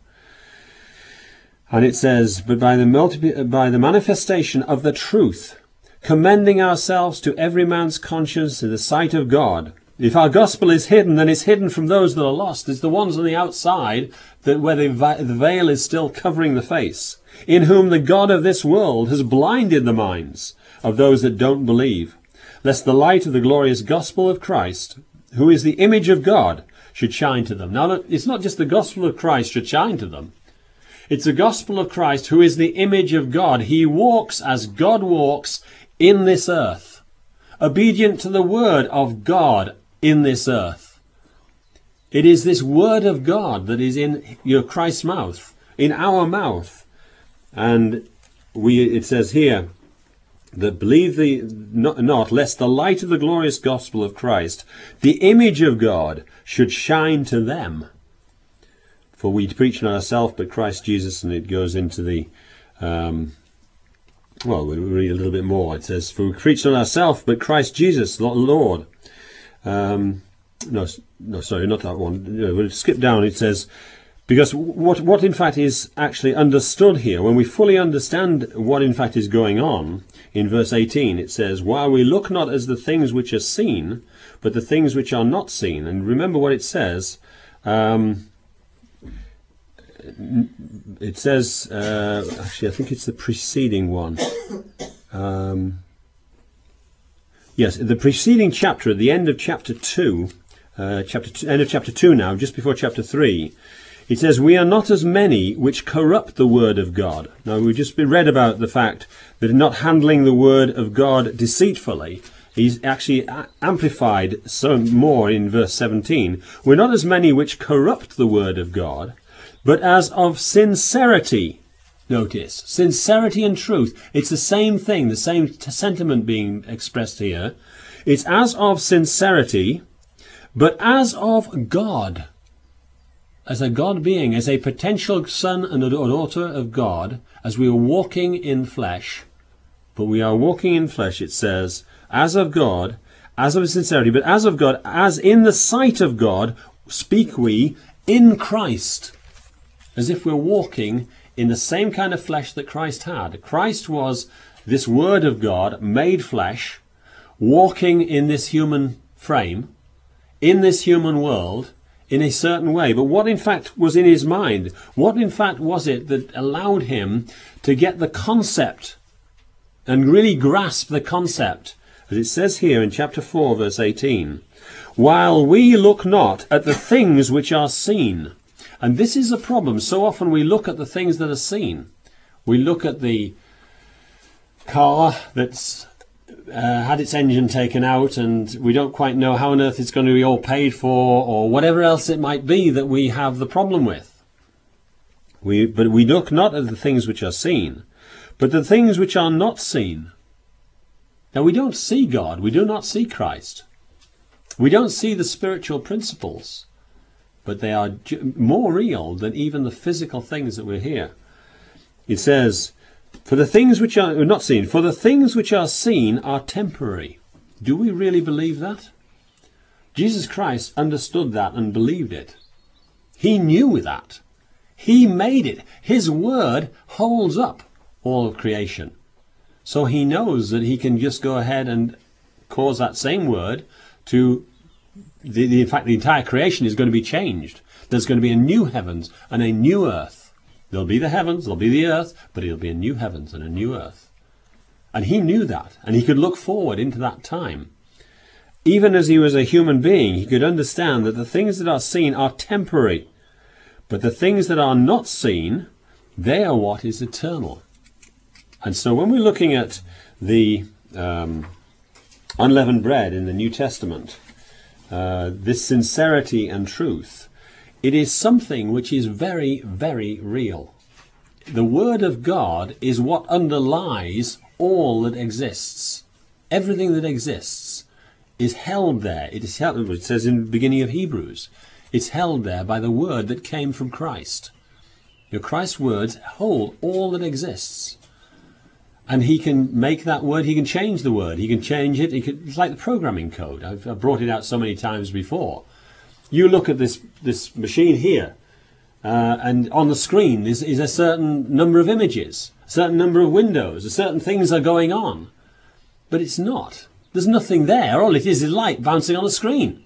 And it says, but by the, multi- by the manifestation of the truth, commending ourselves to every man's conscience in the sight of God. If our gospel is hidden, then it's hidden from those that are lost. It's the ones on the outside that where the, the veil is still covering the face, in whom the God of this world has blinded the minds of those that don't believe, lest the light of the glorious gospel of Christ, who is the image of God, should shine to them. Now, it's not just the gospel of Christ should shine to them. It's the gospel of Christ, who is the image of God. He walks as God walks in this earth, obedient to the word of God in this earth. It is this word of God that is in your Christ's mouth, in our mouth. And we, it says here, that believe the not, not, lest the light of the glorious gospel of Christ, the image of God, should shine to them. For we preach not ourselves, but Christ Jesus, and it goes into the, um, well, we'll read a little bit more. It says, for we preach not ourselves, but Christ Jesus, not Lord. Um, no, no, sorry, not that one. We'll skip down. It says, because what, what in fact is actually understood here, when we fully understand what in fact is going on, in verse eighteen it says, while we look not as the things which are seen, but the things which are not seen. And remember what it says. Um, it says, uh, actually I think it's the preceding one. Um, yes, the preceding chapter, at the end of chapter two, uh, chapter two, end of chapter two now, just before chapter three, it says, we are not as many which corrupt the word of God. Now, we've just been read about the fact that not handling the word of God deceitfully, he's actually amplified some more in verse seventeen. We're not as many which corrupt the word of God, but as of sincerity. Notice, sincerity and truth. It's the same thing, the same t- sentiment being expressed here. It's as of sincerity, but as of God. As a God being, as a potential son and a daughter of God, as we are walking in flesh, but we are walking in flesh, it says, as of God, as of sincerity, but as of God, as in the sight of God, speak we in Christ. As if we're walking in the same kind of flesh that Christ had. Christ was this word of God made flesh, walking in this human frame, in this human world, in a certain way. But what in fact was in his mind? What in fact was it that allowed him to get the concept and really grasp the concept? As it says here in chapter four, verse eighteen, while we look not at the things which are seen. And this is a problem. So often we look at the things that are seen. We look at the car that's Uh, had its engine taken out, and we don't quite know how on earth it's going to be all paid for, or whatever else it might be that we have the problem with. We, but we look not at the things which are seen, but the things which are not seen. Now, we don't see God. We do not see Christ. We don't see the spiritual principles, but they are more real than even the physical things that we're here. It says, for the things which are not seen, for the things which are seen are temporary. Do we really believe that? Jesus Christ understood that and believed it. He knew that. He made it. His word holds up all of creation. So he knows that he can just go ahead and cause that same word to, the, the, in fact, the entire creation is going to be changed. There's going to be a new heavens and a new earth. There'll be the heavens, there'll be the earth, but it'll be a new heavens and a new earth. And he knew that, and he could look forward into that time. Even as he was a human being, he could understand that the things that are seen are temporary, but the things that are not seen, They are what is eternal. And so when we're looking at the um, unleavened bread in the New Testament, uh, this sincerity and truth, it is something which is very, very real. The Word of God is what underlies all that exists. Everything that exists is held there. It is held, it says in the beginning of Hebrews, it's held there by the Word that came from Christ. Your Christ's words hold all that exists. And he can make that word, he can change the word, he can change it. He can, it's like the programming code. I've, I've brought it out so many times before. You look at this, this machine here, uh, and on the screen is, is a certain number of images, a certain number of windows, certain things are going on. But it's not. There's nothing there. All it is is light bouncing on the screen.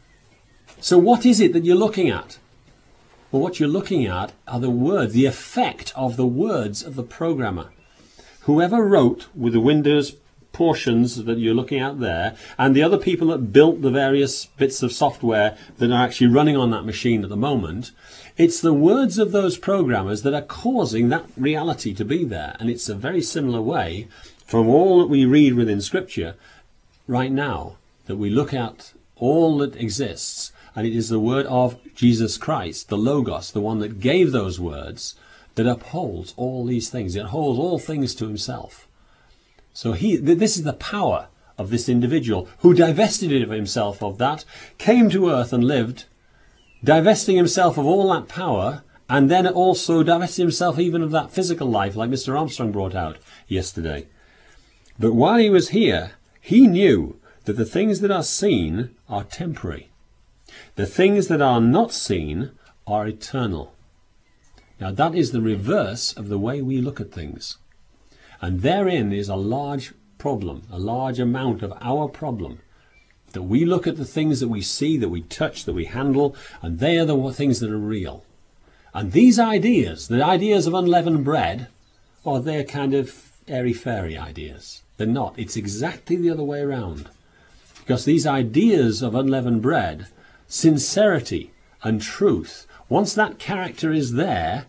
So what is it that you're looking at? Well, what you're looking at are the words, the effect of the words of the programmer. Whoever wrote with the Windows portions that you're looking at there, and the other people that built the various bits of software that are actually running on that machine at the moment, it's the words of those programmers that are causing that reality to be there. And it's a very similar way from all that we read within Scripture right now, that we look at all that exists, and it is the word of Jesus Christ, the Logos, the one that gave those words, that upholds all these things. It holds all things to himself. So he, th this is the power of this individual who divested of himself of that, came to earth and lived, divesting himself of all that power, and then also divested himself even of that physical life, like Mister Armstrong brought out yesterday. But while he was here, he knew that the things that are seen are temporary. The things that are not seen are eternal. Now that is the reverse of the way we look at things. And therein is a large problem, a large amount of our problem. That we look at the things that we see, that we touch, that we handle, and they are the things that are real. And these ideas, the ideas of unleavened bread, well, they're kind of airy-fairy ideas. They're not. It's exactly the other way around. Because these ideas of unleavened bread, sincerity and truth, once that character is there,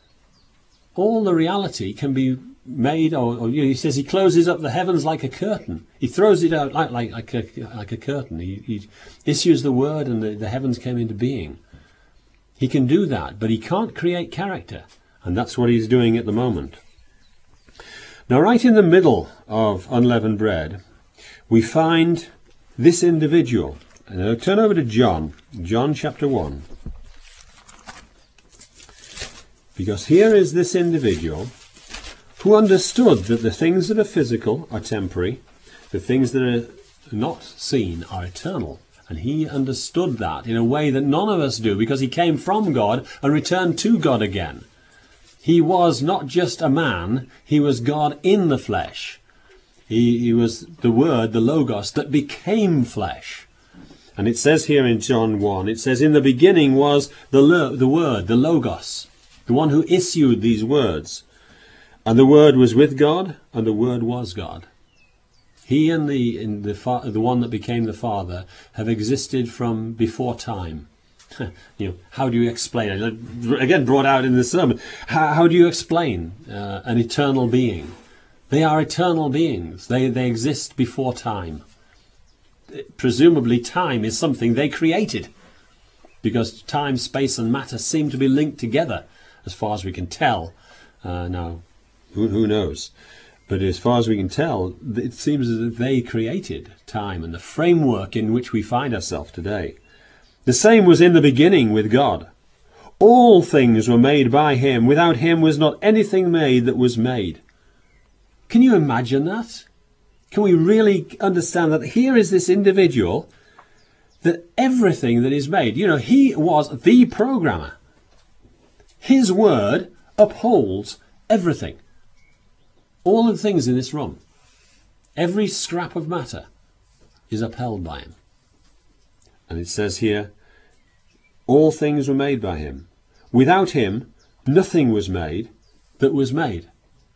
all the reality can be made, or, or you know, he says he closes up the heavens like a curtain. He throws it out like, like, like, a, like a curtain. He, he issues the word and the, the heavens came into being. He can do that, but he can't create character. And that's what he's doing at the moment. Now, right in the middle of unleavened bread, we find this individual. And I'll turn over to John, John chapter one. Because here is this individual who understood that the things that are physical are temporary, the things that are not seen are eternal. And he understood that in a way that none of us do, because he came from God and returned to God again. He was not just a man, he was God in the flesh. He, he was the Word, the Logos, that became flesh. And it says here in John one, it says, in the beginning was the, the Word, the Logos, the one who issued these words. And the Word was with God, and the Word was God. He and the and the, the one that became the Father have existed from before time. You know, how do you explain it? Again, brought out in the sermon. How, how do you explain uh, an eternal being? They are eternal beings. They, they exist before time. Presumably time is something they created, because time, space and matter seem to be linked together as far as we can tell. Uh, now, who, who knows? But as far as we can tell, it seems as if they created time and the framework in which we find ourselves today. The same was in the beginning with God. All things were made by him. Without him was not anything made that was made. Can you imagine that? Can we really understand that here is this individual, that everything that is made, you know, he was the programmer. His word upholds everything. All of the things in this room, every scrap of matter is upheld by him. And it says here, all things were made by him. Without him, nothing was made that was made.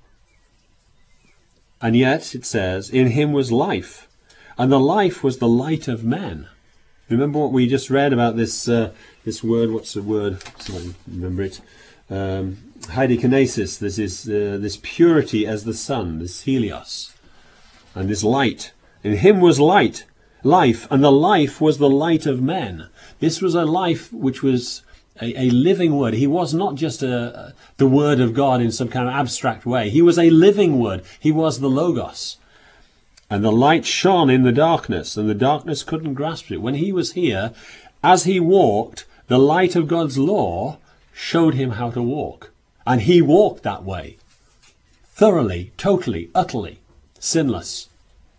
And yet, it says, in him was life, and the life was the light of men. Remember what we just read about this uh, this word, what's the word? Sorry, remember it. um, Heidekinasis, this is uh, this purity as the sun, this helios, and this light. In him was light, life, and the life was the light of men. This was a life which was a, a living word. He was not just a, the word of God in some kind of abstract way. He was a living word. He was the Logos. And the light shone in the darkness, and the darkness couldn't grasp it. When he was here, as he walked, the light of God's law showed him how to walk. And he walked that way, thoroughly, totally, utterly, sinless.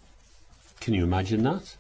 Can you imagine that?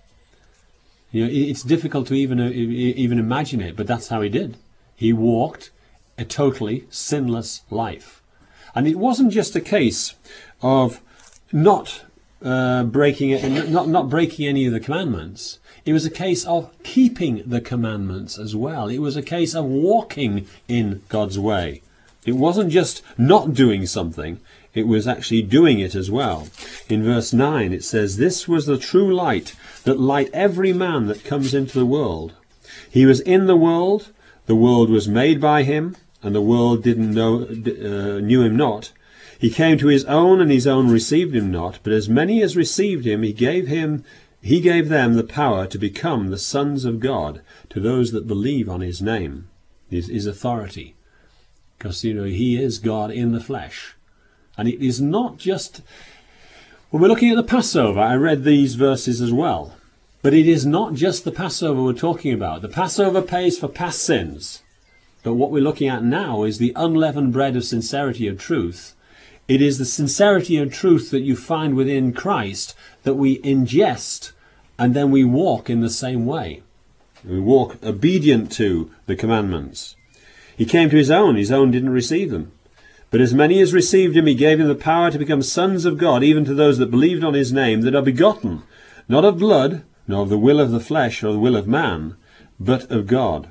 You know, it's difficult to even uh, even imagine it, but that's how he did. He walked a totally sinless life. And it wasn't just a case of not uh, breaking it, not not breaking any of the commandments. It was a case of keeping the commandments as well. It was a case of walking in God's way. It wasn't just not doing something, it was actually doing it as well. In verse nine it says, "This was the true light that light every man that comes into the world. He was in the world, the world was made by him, and the world didn't know, uh, knew him not. He came to his own, and his own received him not. But as many as received him, he gave him, he gave them the power to become the sons of God, to those that believe on his name." His, his authority. Because, you know, he is God in the flesh. And it is not just... When we're looking at the Passover, I read these verses as well. But it is not just the Passover we're talking about. The Passover pays for past sins. But what we're looking at now is the unleavened bread of sincerity of truth. It is the sincerity and truth that you find within Christ that we ingest, and then we walk in the same way. We walk obedient to the commandments. He came to his own, his own didn't receive them. But as many as received him, he gave them the power to become sons of God, even to those that believed on his name, that are begotten, not of blood, nor of the will of the flesh, or the will of man, but of God.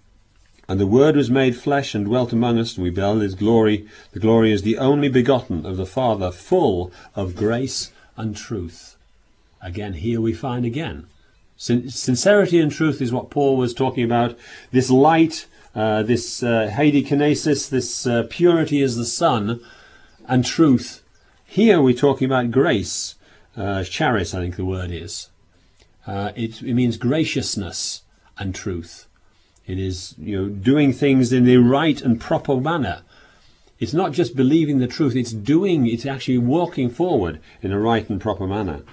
And the Word was made flesh and dwelt among us, and we beheld his glory. The glory is the only begotten of the Father, full of grace and truth. Again, here we find again. Sin- sincerity and truth is what Paul was talking about. This light, uh, this uh, heidekinasis, this uh, purity as the sun, and truth. Here we're talking about grace. Uh, charis, I think the word is. Uh, it, it means graciousness and truth. It is, you know, doing things in the right and proper manner. It's not just believing the truth, it's doing, it's actually walking forward in a right and proper manner.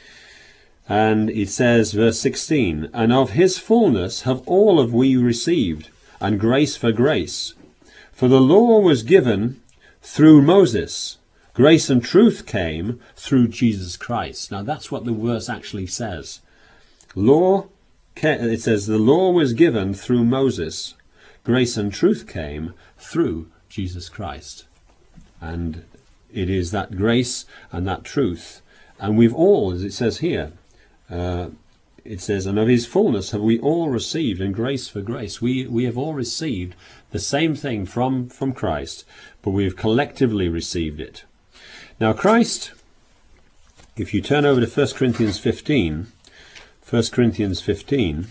And it says, verse sixteen, "And of his fullness have all of we received, and grace for grace. For the law was given through Moses, grace and truth came through Jesus Christ." Now that's what the verse actually says. Law, it says, the law was given through Moses, grace and truth came through Jesus Christ. And it is that grace and that truth. And we've all, as it says here, uh, it says, "And of his fullness have we all received, and grace for grace." We we have all received the same thing from, from Christ, but we have collectively received it. Now Christ, if you turn over to First Corinthians fifteen, First Corinthians fifteen,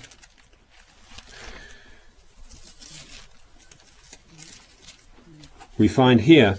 we find here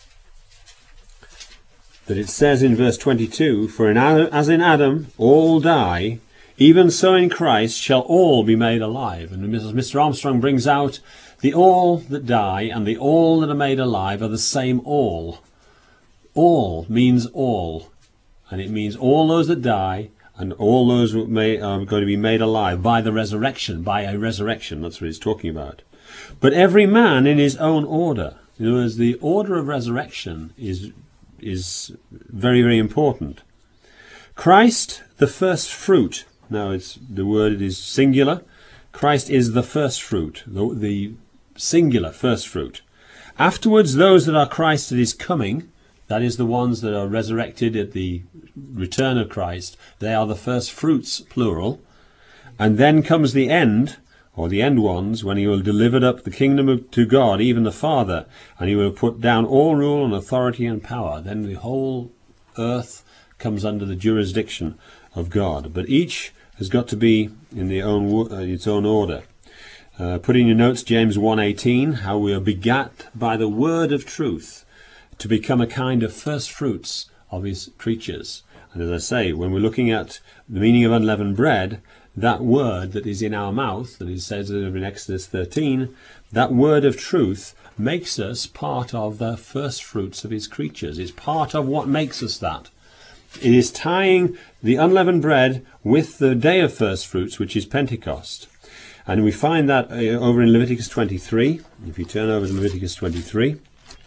that it says in verse twenty-two, "For in Adam, as in Adam all die, even so in Christ shall all be made alive." And Mister Armstrong brings out, the all that die and the all that are made alive are the same all. All means all. And it means all those that die and all those who may, are going to be made alive by the resurrection, by a resurrection. That's what he's talking about. But every man in his own order. In other words, the order of resurrection is is very, very important. Christ, the first fruit. Now, it's the word is singular. Christ is the first fruit, the, the singular first fruit. Afterwards, those that are Christ at his coming, that is the ones that are resurrected at the return of Christ, they are the first fruits, plural. And then comes the end, or the end ones, when he will deliver up the kingdom of, to God, even the Father, and he will put down all rule and authority and power. Then the whole earth comes under the jurisdiction of God. But each has got to be in the own, uh, its own order. Uh, put in your notes James one eighteen, how we are begat by the word of truth to become a kind of first fruits of his creatures. And as I say, when we're looking at the meaning of unleavened bread, that word that is in our mouth, that it says in Exodus thirteen, that word of truth makes us part of the first fruits of his creatures. It's part of what makes us that. It is tying the unleavened bread with the day of first fruits, which is Pentecost. And we find that over in Leviticus twenty-three. If you turn over to Leviticus twenty-three,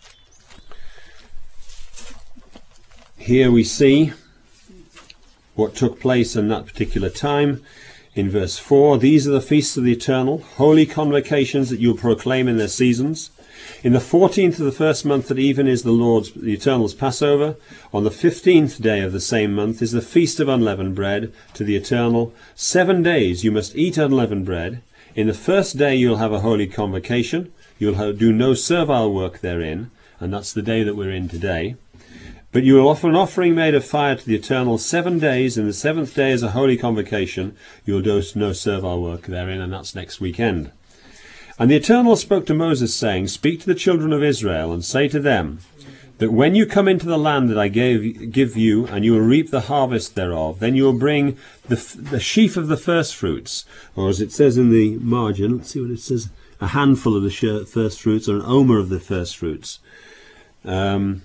here we see what took place in that particular time. In verse four, these are the feasts of the eternal, holy convocations that you will proclaim in their seasons. In the fourteenth of the first month at even is the Lord's, the Eternal's Passover. On the fifteenth day of the same month is the feast of unleavened bread to the Eternal. Seven days you must eat unleavened bread. In the first day you'll have a holy convocation. You'll have, do no servile work therein, and that's the day that we're in today. But you will offer an offering made of fire to the Eternal seven days. In the seventh day is a holy convocation. You'll do no servile work therein, and that's next weekend. And the Eternal spoke to Moses, saying, speak to the children of Israel, and say to them, that when you come into the land that I gave, give you, and you will reap the harvest thereof, then you will bring the, the sheaf of the first fruits, or as it says in the margin, let's see what it says, a handful of the first fruits, or an omer of the first fruits, um,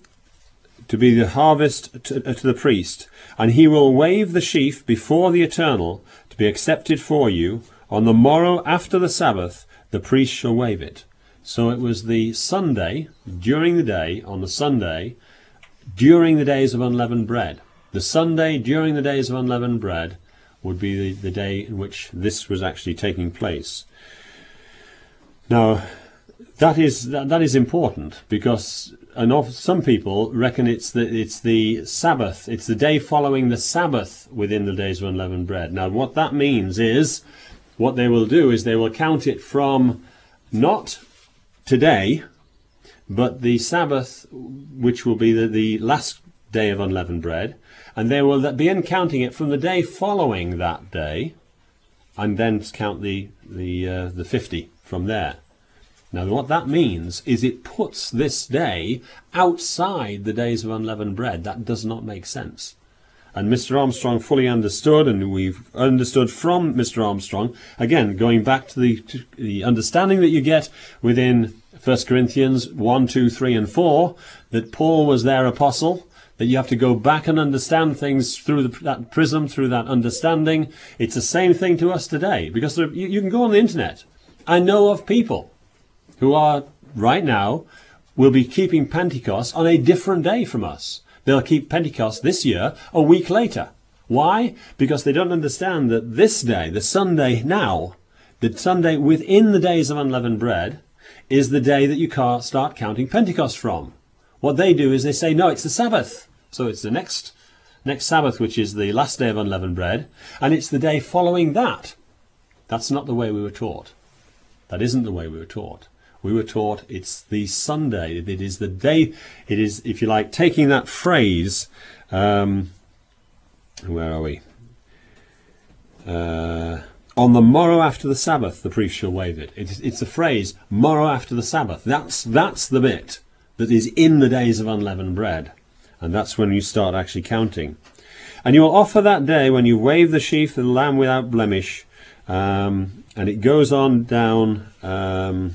to be the harvest to, uh, to the priest. And he will wave the sheaf before the Eternal, to be accepted for you. On the morrow after the Sabbath, the priest shall wave it. So it was the Sunday, during the day, on the Sunday, during the days of unleavened bread. The Sunday during the days of unleavened bread would be the, the day in which this was actually taking place. Now, that is that, that is important, because and of, some people reckon it's the, it's the Sabbath, it's the day following the Sabbath within the days of unleavened bread. Now, what that means is, what they will do is they will count it from not today, but the Sabbath, which will be the, the last day of unleavened bread, and they will begin counting it from the day following that day, and then count the the uh, the fifty from there. Now, what that means is it puts this day outside the days of unleavened bread. That does not make sense. And Mister Armstrong fully understood, and we've understood from Mister Armstrong, again, going back to the, to the understanding that you get within First Corinthians one, two, three, and four, that Paul was their apostle, that you have to go back and understand things through the, that prism, through that understanding. It's the same thing to us today, because there, you, you can go on the internet. I know of people who are, right now, will be keeping Pentecost on a different day from us. They'll keep Pentecost this year a week later. Why? Because they don't understand that this day, the Sunday now, the Sunday within the days of unleavened bread, is the day that you can't start counting Pentecost from. What they do is they say, no, it's the Sabbath. So it's the next, next Sabbath, which is the last day of unleavened bread, and it's the day following that. That's not the way we were taught. That isn't the way we were taught. We were taught it's the Sunday. It is the day. It is, if you like, taking that phrase. Um, where are we? Uh, on the morrow after the Sabbath, the priest shall wave it. It's, it's the phrase morrow after the Sabbath. That's that's the bit that is in the days of unleavened bread, and that's when you start actually counting. And you will offer that day when you wave the sheaf of the lamb without blemish. Um, and it goes on down. Um,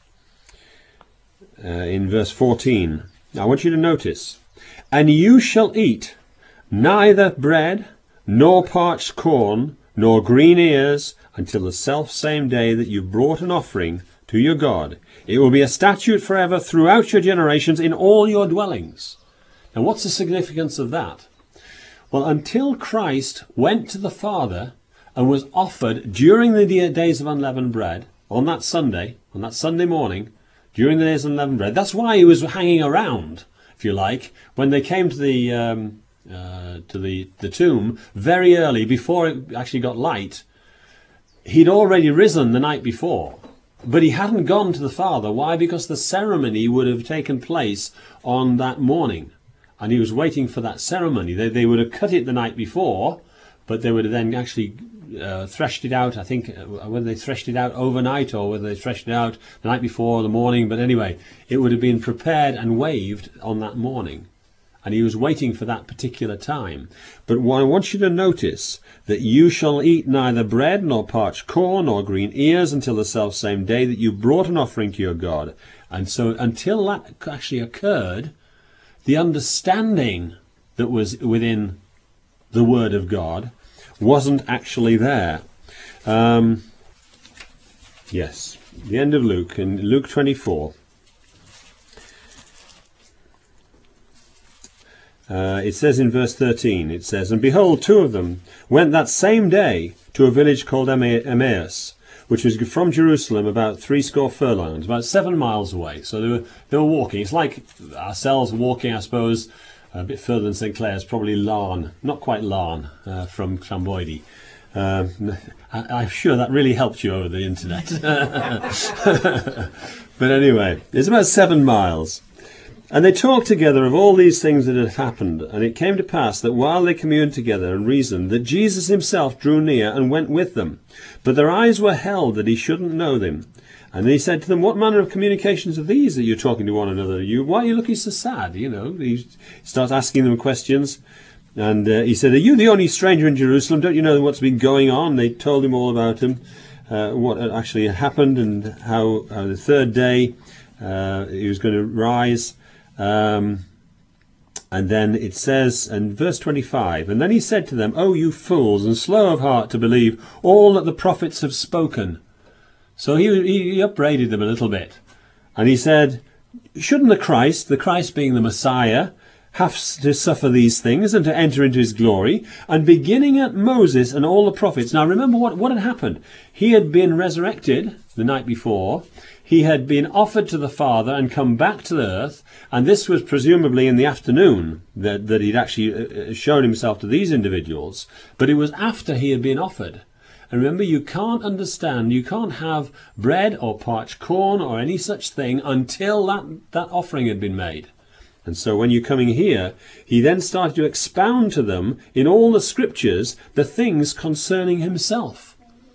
Uh, in verse fourteen. Now, I want you to notice, and you shall eat neither bread, nor parched corn, nor green ears, until the self-same day that you brought an offering to your God. It will be a statute forever throughout your generations in all your dwellings. Now, what's the significance of that? Well, until Christ went to the Father and was offered during the days of unleavened bread, on that Sunday, on that Sunday morning, during the days of unleavened bread. That's why he was hanging around, if you like, when they came to the um, uh, to the, the tomb very early, before it actually got light. He'd already risen the night before, but he hadn't gone to the Father. Why? Because the ceremony would have taken place on that morning, and he was waiting for that ceremony. They, they would have cut it the night before, but they would have then actually uh, threshed it out. I think uh, whether they threshed it out overnight or whether they threshed it out the night before or the morning. But anyway, it would have been prepared and waved on that morning. And he was waiting for that particular time. But I want you to notice that you shall eat neither bread nor parched corn nor green ears until the selfsame day that you brought an offering to your God. And so until that actually occurred, the understanding that was within the Word of God wasn't actually there. Um, yes, the end of Luke, in Luke twenty-four. Uh, it says in verse thirteen, it says, "And behold, two of them went that same day to a village called Emmaus, which was from Jerusalem about threescore furlongs, about seven miles away." So they were, they were walking. It's like ourselves walking, I suppose, a bit further than Saint Clair's, probably Larne, not quite Larne, uh, from Llanboidy. Um, I, I'm sure that really helped you over the internet. But anyway, it's about seven miles. "And they talked together of all these things that had happened. And it came to pass that while they communed together and reasoned, that Jesus himself drew near and went with them. But their eyes were held that he shouldn't know them. And he said to them, What manner of communications are these that you're talking to one another? You, why are you looking so sad? You know, he starts asking them questions. And uh, he said, Are you the only stranger in Jerusalem? Don't you know what's been going on? They told him all about him, uh, what had actually happened, and how uh, the third day uh, he was going to rise. Um, and then it says in verse twenty-five, "And then he said to them, O you fools, and slow of heart to believe all that the prophets have spoken." So he, he, he upbraided them a little bit. And he said, "Shouldn't the Christ, the Christ being the Messiah, have to suffer these things and to enter into his glory?" And beginning at Moses and all the prophets. Now remember what, what had happened. He had been resurrected the night before. He had been offered to the Father and come back to the earth. And this was presumably in the afternoon that, that he'd actually shown himself to these individuals. But it was after he had been offered. And remember, you can't understand, you can't have bread or parched corn or any such thing until that, that offering had been made. And so when you're coming here, he then started to expound to them in all the scriptures the things concerning himself.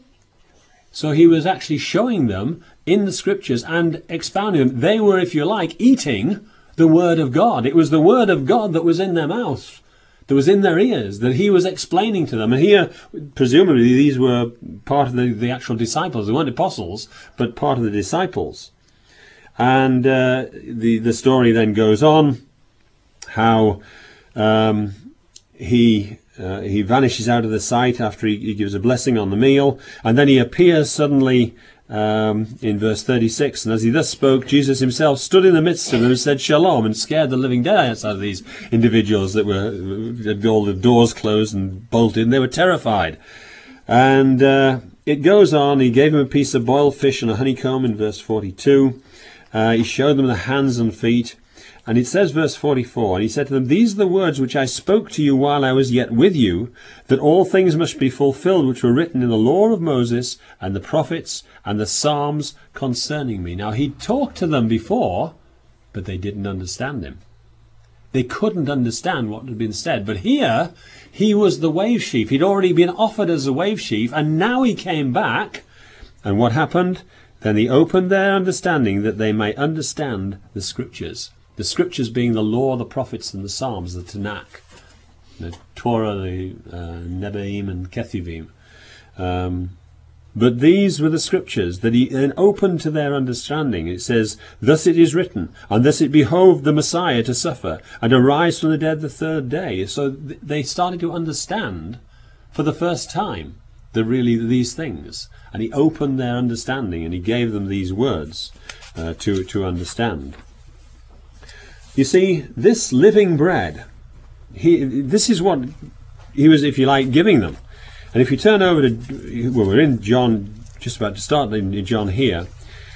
So he was actually showing them in the scriptures and expounding them. They were, if you like, eating the word of God. It was the word of God that was in their mouth, that was in their ears, that he was explaining to them. And here, presumably, these were part of the, the actual disciples. They weren't apostles, but part of the disciples. And uh, the, the story then goes on how um, he... Uh, he vanishes out of the sight after he, he gives a blessing on the meal, and then he appears suddenly um, in verse thirty-six. "And as he thus spoke, Jesus himself stood in the midst of them and said, Shalom," and scared the living dead outside of these individuals that were, had all the doors closed and bolted, and they were terrified. And uh, it goes on, he gave them a piece of boiled fish and a honeycomb in verse forty-two. Uh, he showed them the hands and feet. And it says, verse forty-four, "And he said to them, These are the words which I spoke to you while I was yet with you, that all things must be fulfilled which were written in the law of Moses and the prophets and the Psalms concerning me." Now, he talked to them before, but they didn't understand him. They couldn't understand what had been said. But here, he was the wave sheaf. He'd already been offered as a wave sheaf, and now he came back. And what happened? Then he opened their understanding that they may understand the scriptures. The scriptures being the law, the prophets, and the Psalms, the Tanakh, the Torah, the uh, Nebi'im, and Ketuvim. Um, but these were the scriptures that he then opened to their understanding. It says, "Thus it is written, and thus it behoved the Messiah to suffer, and to rise from the dead the third day." So th they started to understand for the first time the really these things. And he opened their understanding, and he gave them these words uh, to, to understand. You see, this living bread, he, this is what he was, if you like, giving them. And if you turn over to, well, we're in John, just about to start in John here.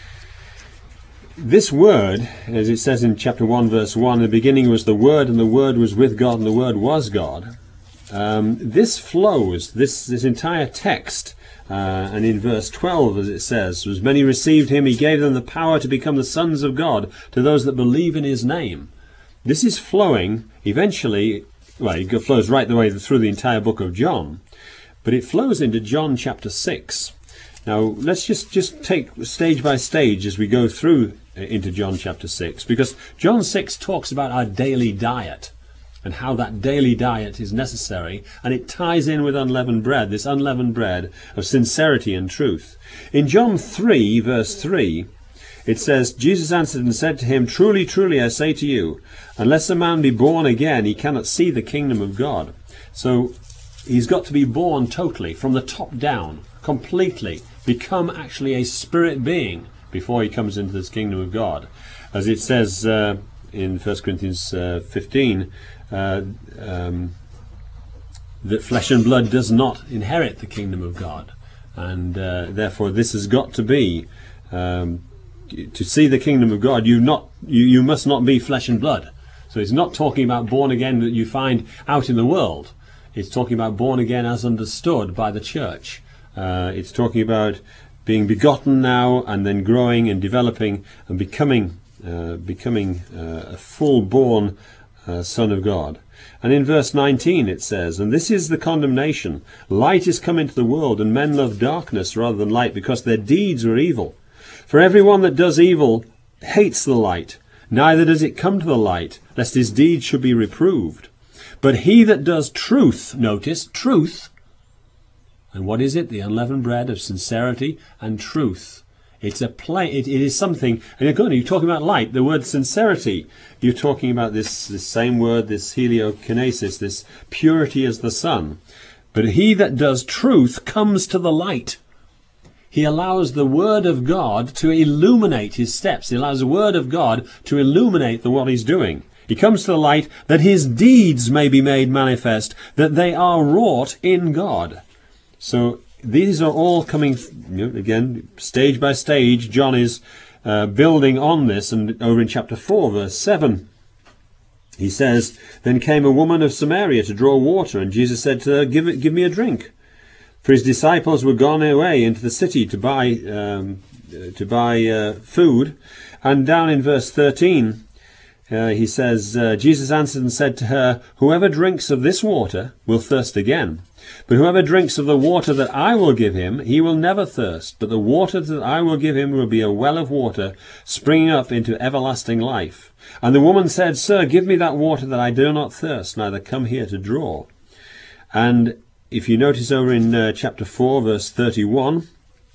This word, as it says in chapter one, verse one, "The beginning was the Word, and the Word was with God, and the Word was God." Um, this flows, this, this entire text, Uh, and in verse twelve, as it says, "As many received him, he gave them the power to become the sons of God, to those that believe in his name." This is flowing eventually, well, it flows right the way through the entire book of John. But it flows into John chapter six. Now, let's just, just take stage by stage as we go through into John chapter six, because John six talks about our daily diet and how that daily diet is necessary, and it ties in with unleavened bread, this unleavened bread of sincerity and truth. In John three, verse three, it says, Jesus answered and said to him, Truly, truly, I say to you, unless a man be born again, he cannot see the kingdom of God. So he's got to be born totally, from the top down, completely, become actually a spirit being before he comes into this kingdom of God. As it says uh, in First Corinthians uh, fifteen, uh, um, that flesh and blood does not inherit the kingdom of God. And uh, therefore this has got to be, um, to see the kingdom of God, you not you, you must not be flesh and blood. So it's not talking about born again that you find out in the world. It's talking about born again as understood by the church. Uh, it's talking about being begotten now and then growing and developing and becoming uh, becoming uh, a full-born uh, son of God. And in verse nineteen it says, And this is the condemnation. Light is come into the world, and men love darkness rather than light, because their deeds were evil. For everyone that does evil hates the light, neither does it come to the light, lest his deeds should be reproved. But he that does truth, notice, truth, and what is it? The unleavened bread of sincerity and truth. It's a play. It, it is something. And again, you're talking about light. The word sincerity. You're talking about this, this same word, this heliokinesis, this purity as the sun. But he that does truth comes to the light. He allows the word of God to illuminate his steps. He allows the word of God to illuminate the, what he's doing. He comes to the light that his deeds may be made manifest, that they are wrought in God. So these are all coming, you know, again, stage by stage. John is uh, building on this, and over in chapter four, verse seven, he says, Then came a woman of Samaria to draw water, and Jesus said to her, Give it, give me a drink. For his disciples were gone away into the city to buy um, to buy uh, food. And down in verse thirteen, uh, he says, uh, Jesus answered and said to her, Whoever drinks of this water will thirst again. But whoever drinks of the water that I will give him, he will never thirst. But the water that I will give him will be a well of water, springing up into everlasting life. And the woman said, Sir, give me that water that I do not thirst, neither come here to draw. And if you notice over in uh, chapter four, verse thirty-one,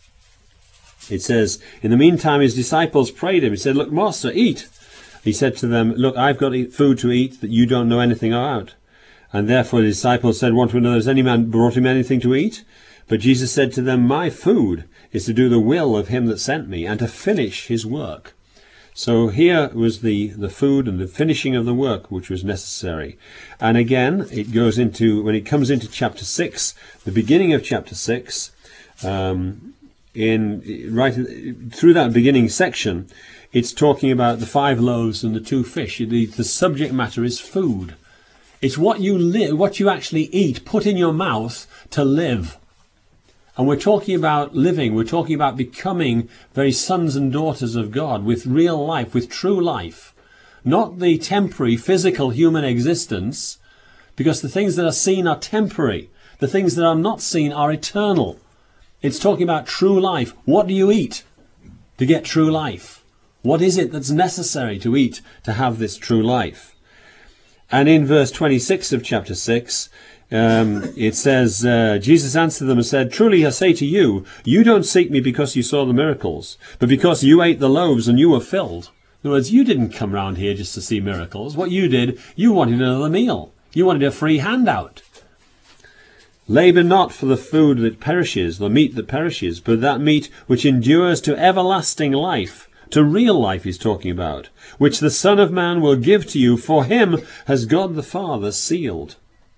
it says, In the meantime his disciples prayed him. He said, Look, Master, eat. He said to them, Look, I've got food to eat that you don't know anything about. And therefore the disciples said one to another, Has any man brought him anything to eat? But Jesus said to them, My food is to do the will of him that sent me, and to finish his work. So here was the, the food and the finishing of the work which was necessary. And again, it goes into, when it comes into chapter six, the beginning of chapter six, um, in right through that beginning section, it's talking about the five loaves and the two fish. The, the subject matter is food. It's what you live, what you actually eat, put in your mouth to live. And we're talking about living, we're talking about becoming very sons and daughters of God with real life, with true life. Not the temporary, physical human existence, because the things that are seen are temporary. The things that are not seen are eternal. It's talking about true life. What do you eat to get true life? What is it that's necessary to eat to have this true life? And in verse twenty-six of chapter six, um, it says, uh, Jesus answered them and said, Truly I say to you, you don't seek me because you saw the miracles, but because you ate the loaves and you were filled. In other words, you didn't come round here just to see miracles. What you did, you wanted another meal. You wanted a free handout. Labour not for the food that perishes, the meat that perishes, but that meat which endures to everlasting life, to real life he's talking about, which the Son of Man will give to you, for him has God the Father sealed.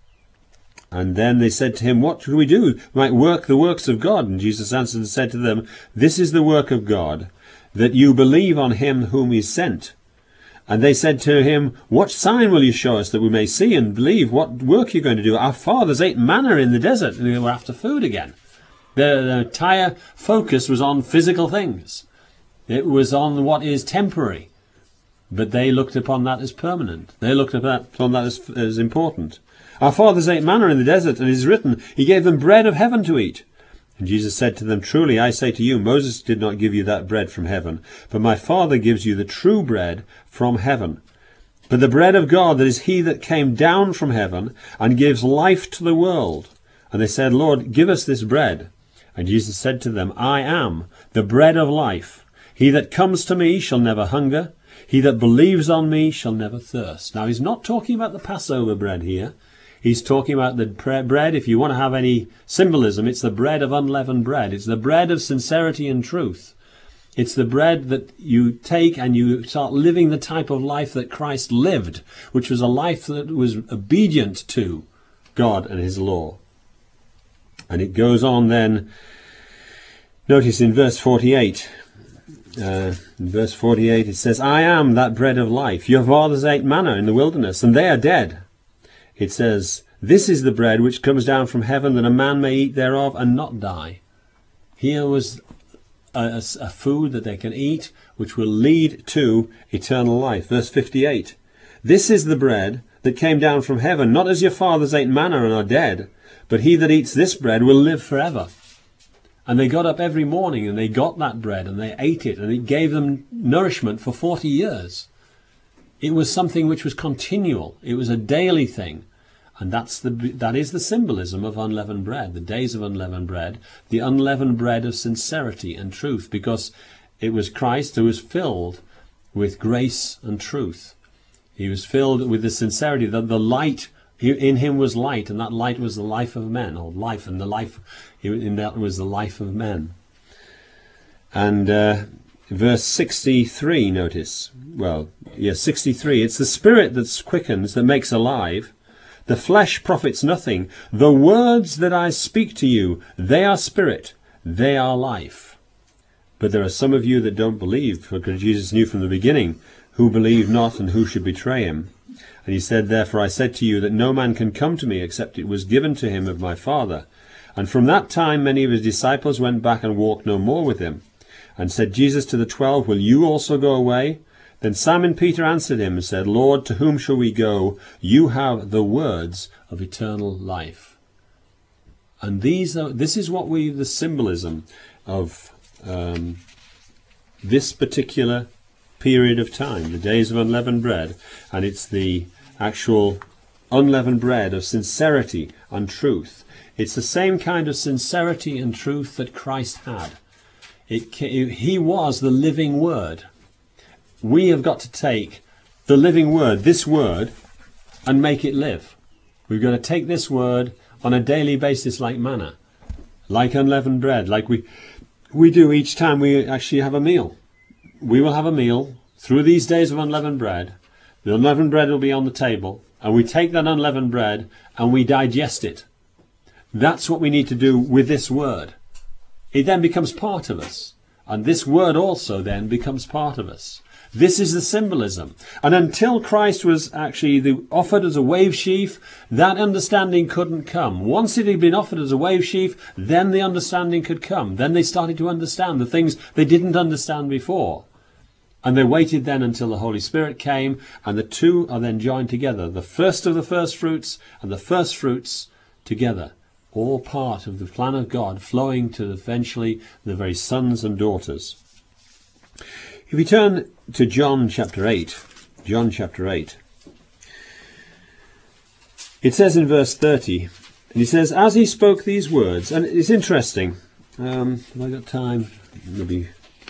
And then they said to him, What should we do? We might work the works of God. And Jesus answered and said to them, This is the work of God, that you believe on him whom he sent. And they said to him, What sign will you show us that we may see and believe? What work are you going to do? Our fathers ate manna in the desert, and they were after food again. Their, their entire focus was on physical things. It was on what is temporary. But they looked upon that as permanent. They looked upon that as, as important. Our fathers ate manna in the desert, and it is written, He gave them bread of heaven to eat. And Jesus said to them, Truly I say to you, Moses did not give you that bread from heaven, but my Father gives you the true bread from heaven. But the bread of God, that is he that came down from heaven, and gives life to the world. And they said, Lord, give us this bread. And Jesus said to them, I am the bread of life. He that comes to me shall never hunger. He that believes on me shall never thirst. Now, he's not talking about the Passover bread here. He's talking about the bread, if you want to have any symbolism, it's the bread of unleavened bread. It's the bread of sincerity and truth. It's the bread that you take and you start living the type of life that Christ lived, which was a life that was obedient to God and his law. And it goes on then, notice in verse forty-eight, uh, in verse forty-eight it says, I am that bread of life. Your fathers ate manna in the wilderness, and they are dead. It says, This is the bread which comes down from heaven, that a man may eat thereof and not die. Here was a, a, a food that they can eat, which will lead to eternal life. Verse fifty-eight, This is the bread that came down from heaven, not as your fathers ate manna and are dead, but he that eats this bread will live forever. And they got up every morning and they got that bread and they ate it, and it gave them nourishment for forty years. It was something which was continual. It was a daily thing. And that's the, that is the symbolism of unleavened bread, the days of unleavened bread, the unleavened bread of sincerity and truth, because it was Christ who was filled with grace and truth. He was filled with the sincerity, that the light, in him was light, and that light was the life of men, or life, and the life, in that was the life of men. And uh, verse sixty-three, notice, well, yes, sixty-three, it's the spirit that quickens, that makes alive. The flesh profits nothing. The words that I speak to you, they are spirit, they are life. But there are some of you that don't believe, for Jesus knew from the beginning who believe not and who should betray him. And he said, Therefore I said to you that no man can come to me except it was given to him of my Father. And from that time many of his disciples went back and walked no more with him. And said Jesus to the twelve, Will you also go away? Then Simon Peter answered him and said, Lord, to whom shall we go? You have the words of eternal life. And these are, this is what we, the symbolism of um, this particular period of time, the days of unleavened bread. And it's the actual unleavened bread of sincerity and truth. It's the same kind of sincerity and truth that Christ had. It, he was the living word. We have got to take the living word, this word, and make it live. We've got to take this word on a daily basis like manna, like unleavened bread, like we we do each time we actually have a meal. We will have a meal through these days of unleavened bread. The unleavened bread will be on the table, and we take that unleavened bread and we digest it. That's what we need to do with this word. It then becomes part of us, and this word also then becomes part of us. This is the symbolism. And until Christ was actually the, offered as a wave sheaf, that understanding couldn't come. Once it had been offered as a wave sheaf, then the understanding could come. Then they started to understand the things they didn't understand before. And they waited then until the Holy Spirit came, and the two are then joined together. The first of the first fruits and the first fruits together. All part of the plan of God, flowing to eventually the very sons and daughters. If we turn to John chapter eight, John chapter eight, it says in verse thirty, and he says, as he spoke these words, and it's interesting, um, have I got time? Maybe,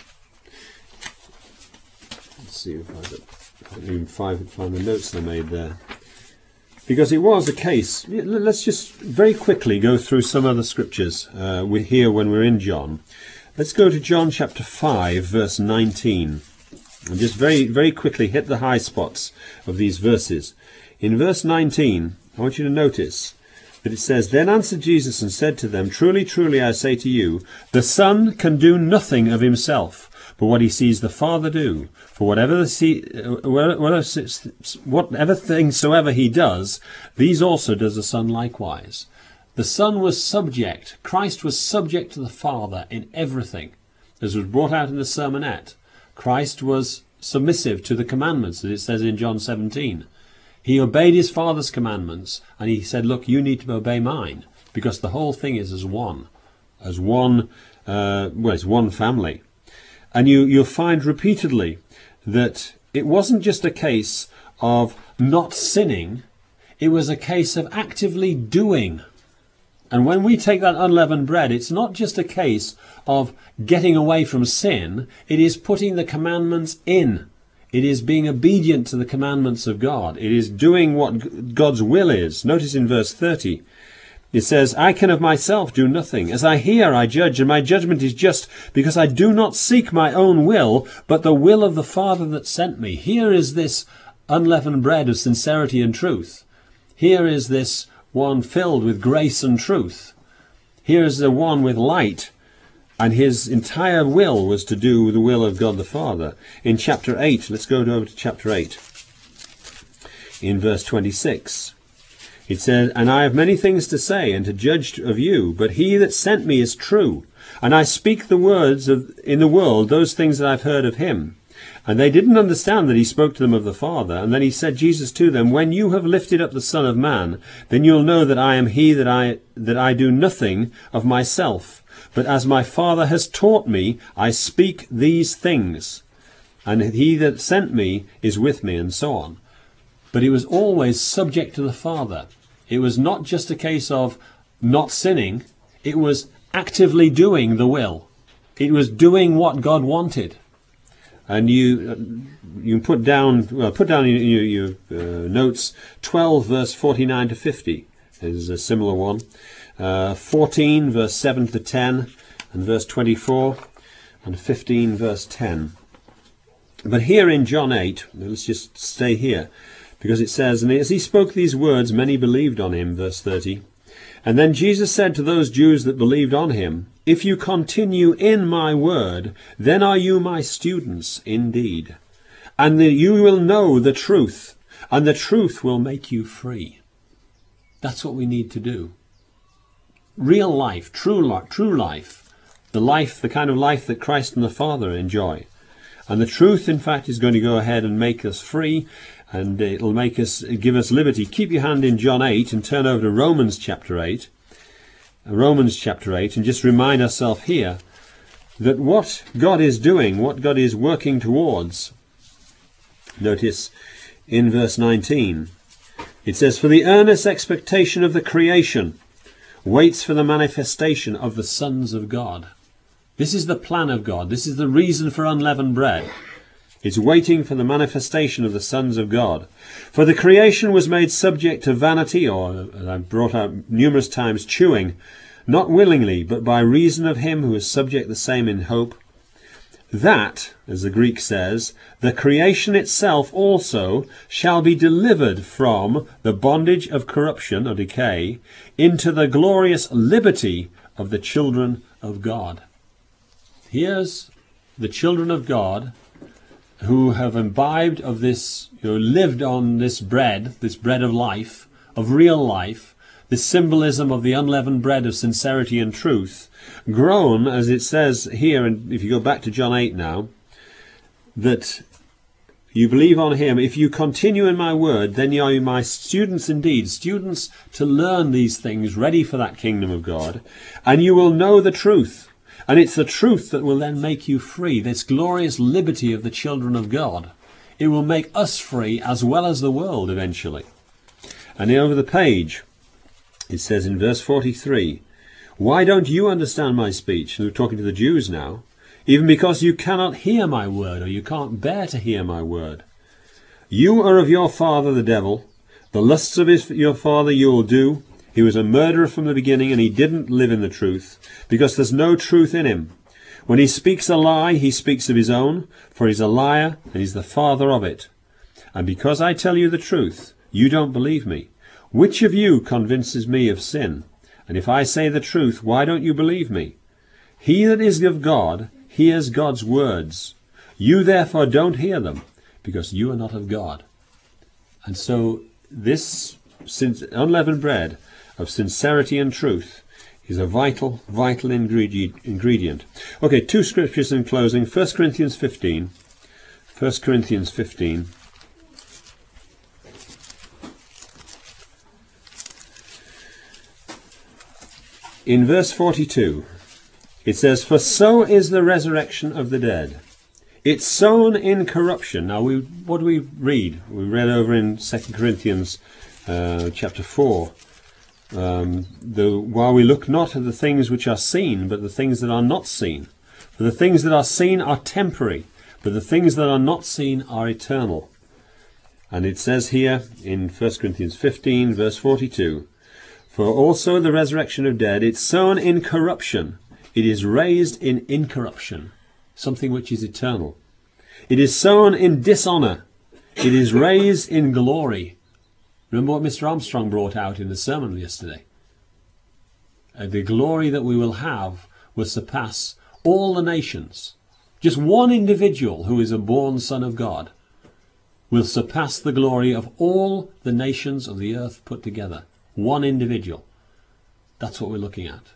let's see if I got, I can't even find, find the notes I made there. Because it was a case, let's just very quickly go through some other scriptures uh, we hear when we're in John. Let's go to John chapter five, verse nineteen, and just very, very quickly hit the high spots of these verses. In verse nineteen, I want you to notice that it says, Then answered Jesus and said to them, Truly, truly, I say to you, the Son can do nothing of himself, but what he sees the Father do. For whatever the see, whatever things soever he does, these also does the Son likewise. The Son was subject, Christ was subject to the Father in everything, as was brought out in the sermonette. Christ was submissive to the commandments, as it says in John seventeen. He obeyed his Father's commandments, and he said, look, you need to obey mine, because the whole thing is as one, as one, uh, well, it's one family. And you, you'll find repeatedly that it wasn't just a case of not sinning, it was a case of actively doing. And when we take that unleavened bread, it's not just a case of getting away from sin, it is putting the commandments in. It is being obedient to the commandments of God. It is doing what God's will is. Notice in verse thirty, it says, I can of myself do nothing. As I hear, I judge, and my judgment is just, because I do not seek my own will, but the will of the Father that sent me. Here is this unleavened bread of sincerity and truth. Here is this one filled with grace and truth. Here is the one with light. And his entire will was to do the will of God the Father. In chapter eight, let's go over to chapter eight. In verse twenty-six, it says, and I have many things to say and to judge of you, but he that sent me is true. And I speak the words of in the world, those things that I've heard of him. And they didn't understand that he spoke to them of the Father. And then he said, Jesus, to them, when you have lifted up the Son of Man, then you'll know that I am he, that I that I do nothing of myself. But as my Father has taught me, I speak these things. And he that sent me is with me, and so on. But it was always subject to the Father. It was not just a case of not sinning. It was actively doing the will. It was doing what God wanted. And you you put down well put down in your, your uh, notes twelve verse forty-nine to fifty is a similar one. Uh, fourteen verse seven to ten, and verse twenty-four, and fifteen verse ten. But here in John eight, let's just stay here, because it says, and as he spoke these words, many believed on him, verse thirty. And then Jesus said to those Jews that believed on him, if you continue in my word, then are you my students indeed. And the, you will know the truth, and the truth will make you free. That's what we need to do. Real life, true life, true life, the life, the kind of life that Christ and the Father enjoy. And the truth, in fact, is going to go ahead and make us free, and it'll make us, give us liberty. Keep your hand in John eight and turn over to Romans chapter eight. Romans chapter eight, and just remind ourselves here that what God is doing, what God is working towards. Notice in verse nineteen, it says, for the earnest expectation of the creation waits for the manifestation of the sons of God. This is the plan of God. This is the reason for unleavened bread. It's waiting for the manifestation of the sons of God. For the creation was made subject to vanity, or, as I've brought out numerous times, chewing, not willingly, but by reason of him who is subject the same in hope, that, as the Greek says, the creation itself also shall be delivered from the bondage of corruption or decay into the glorious liberty of the children of God. Here's the children of God who have imbibed of this, you know, lived on this bread, this bread of life, of real life, this symbolism of the unleavened bread of sincerity and truth, grown, as it says here, and if you go back to John eight now, that you believe on him. If you continue in my word, then you are my students indeed, students to learn these things, ready for that kingdom of God, and you will know the truth. And it's the truth that will then make you free, this glorious liberty of the children of God. It will make us free as well as the world eventually. And over the page, it says in verse forty-three, why don't you understand my speech? And we're talking to the Jews now. Even because you cannot hear my word, or you can't bear to hear my word. You are of your father the devil. The lusts of his, your father you will do. He was a murderer from the beginning, and he didn't live in the truth, because there's no truth in him. When he speaks a lie, he speaks of his own, for he's a liar, and he's the father of it. And because I tell you the truth, you don't believe me. Which of you convinces me of sin? And if I say the truth, why don't you believe me? He that is of God hears God's words. You therefore don't hear them, because you are not of God. And so this unleavened bread of sincerity and truth is a vital, vital ingredient. Okay, two scriptures in closing. First Corinthians fifteen. First Corinthians fifteen. in verse forty-two, it says, "For so is the resurrection of the dead. It's sown in corruption." Now, we what do we read? We read over in Second Corinthians uh, chapter four. Um, the, while we look not at the things which are seen, but the things that are not seen. For the things that are seen are temporary, but the things that are not seen are eternal. And it says here in First Corinthians fifteen, verse forty-two, "For also the resurrection of dead, it's sown in corruption, it is raised in incorruption," something which is eternal. "It is sown in dishonour, it is raised in glory." Remember what Mister Armstrong brought out in the sermon yesterday. Uh, the glory that we will have will surpass all the nations. Just one individual who is a born son of God will surpass the glory of all the nations of the earth put together. One individual. That's what we're looking at.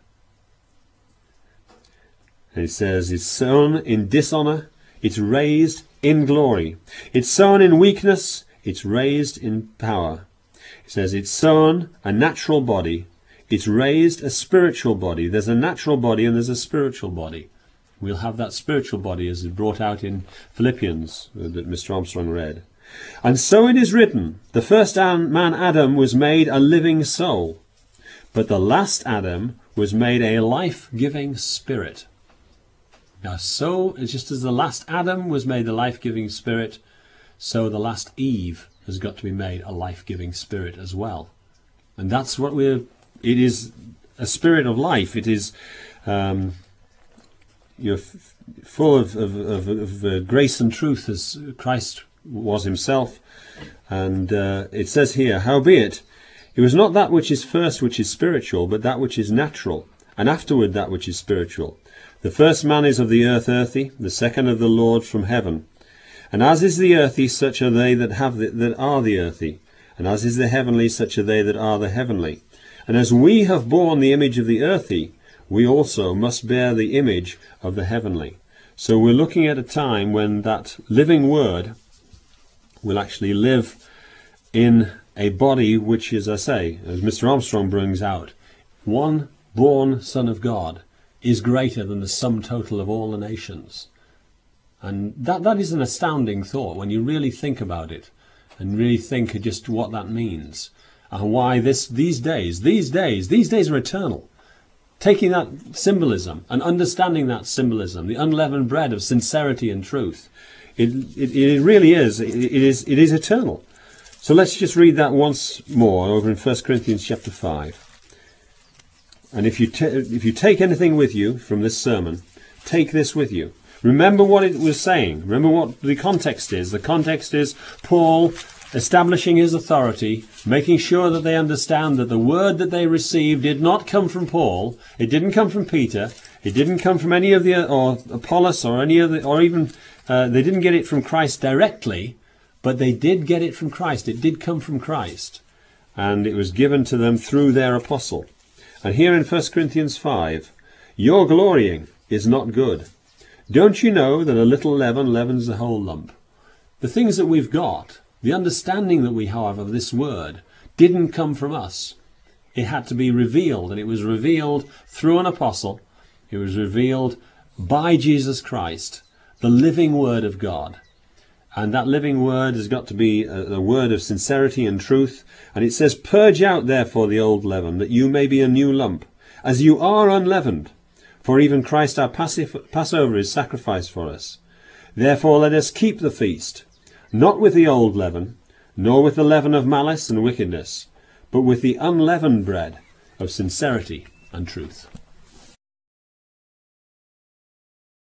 And it says, it's sown in dishonour, it's raised in glory. It's sown in weakness, it's raised in power. It says it's sown a natural body, it's raised a spiritual body. There's a natural body and there's a spiritual body. We'll have that spiritual body as is brought out in Philippians that Mister Armstrong read. "And so it is written, the first man Adam was made a living soul, but the last Adam was made a life-giving spirit." Now, so just as the last Adam was made a life-giving spirit, so the last Eve has got to be made a life-giving spirit as well. And that's what we're, it is a spirit of life. It is, um, you're f full of, of, of, of uh, grace and truth as Christ was himself. And uh, it says here, "Howbeit, it was not that which is first which is spiritual, but that which is natural, and afterward that which is spiritual. The first man is of the earth earthy, the second of the Lord from heaven. And as is the earthy, such are they that have the, that are the earthy. And as is the heavenly, such are they that are the heavenly. And as we have borne the image of the earthy, we also must bear the image of the heavenly." So we're looking at a time when that living word will actually live in a body which, as I say, as Mister Armstrong brings out, one born Son of God is greater than the sum total of all the nations. And that, that is an astounding thought when you really think about it and really think of just what that means and why this these days, these days, these days are eternal. Taking that symbolism and understanding that symbolism, the unleavened bread of sincerity and truth, it, it, it really is, it, it is, it is eternal. So let's just read that once more over in First Corinthians chapter five. And if you, t if you take anything with you from this sermon, take this with you. Remember what it was saying. Remember what the context is. The context is Paul establishing his authority, making sure that they understand that the word that they received did not come from Paul. It didn't come from Peter. It didn't come from any of the, or Apollos, or any of the, or even, uh, they didn't get it from Christ directly, but they did get it from Christ. It did come from Christ. And it was given to them through their apostle. And here in First Corinthians five, "Your glorying is not good. Don't you know that a little leaven leavens the whole lump?" The things that we've got, the understanding that we have of this word, didn't come from us. It had to be revealed, and it was revealed through an apostle. It was revealed by Jesus Christ, the living word of God. And that living word has got to be a, a word of sincerity and truth. And it says, "Purge out therefore the old leaven, that you may be a new lump, as you are unleavened. For even Christ our Passover is sacrificed for us. Therefore let us keep the feast, not with the old leaven, nor with the leaven of malice and wickedness, but with the unleavened bread of sincerity and truth."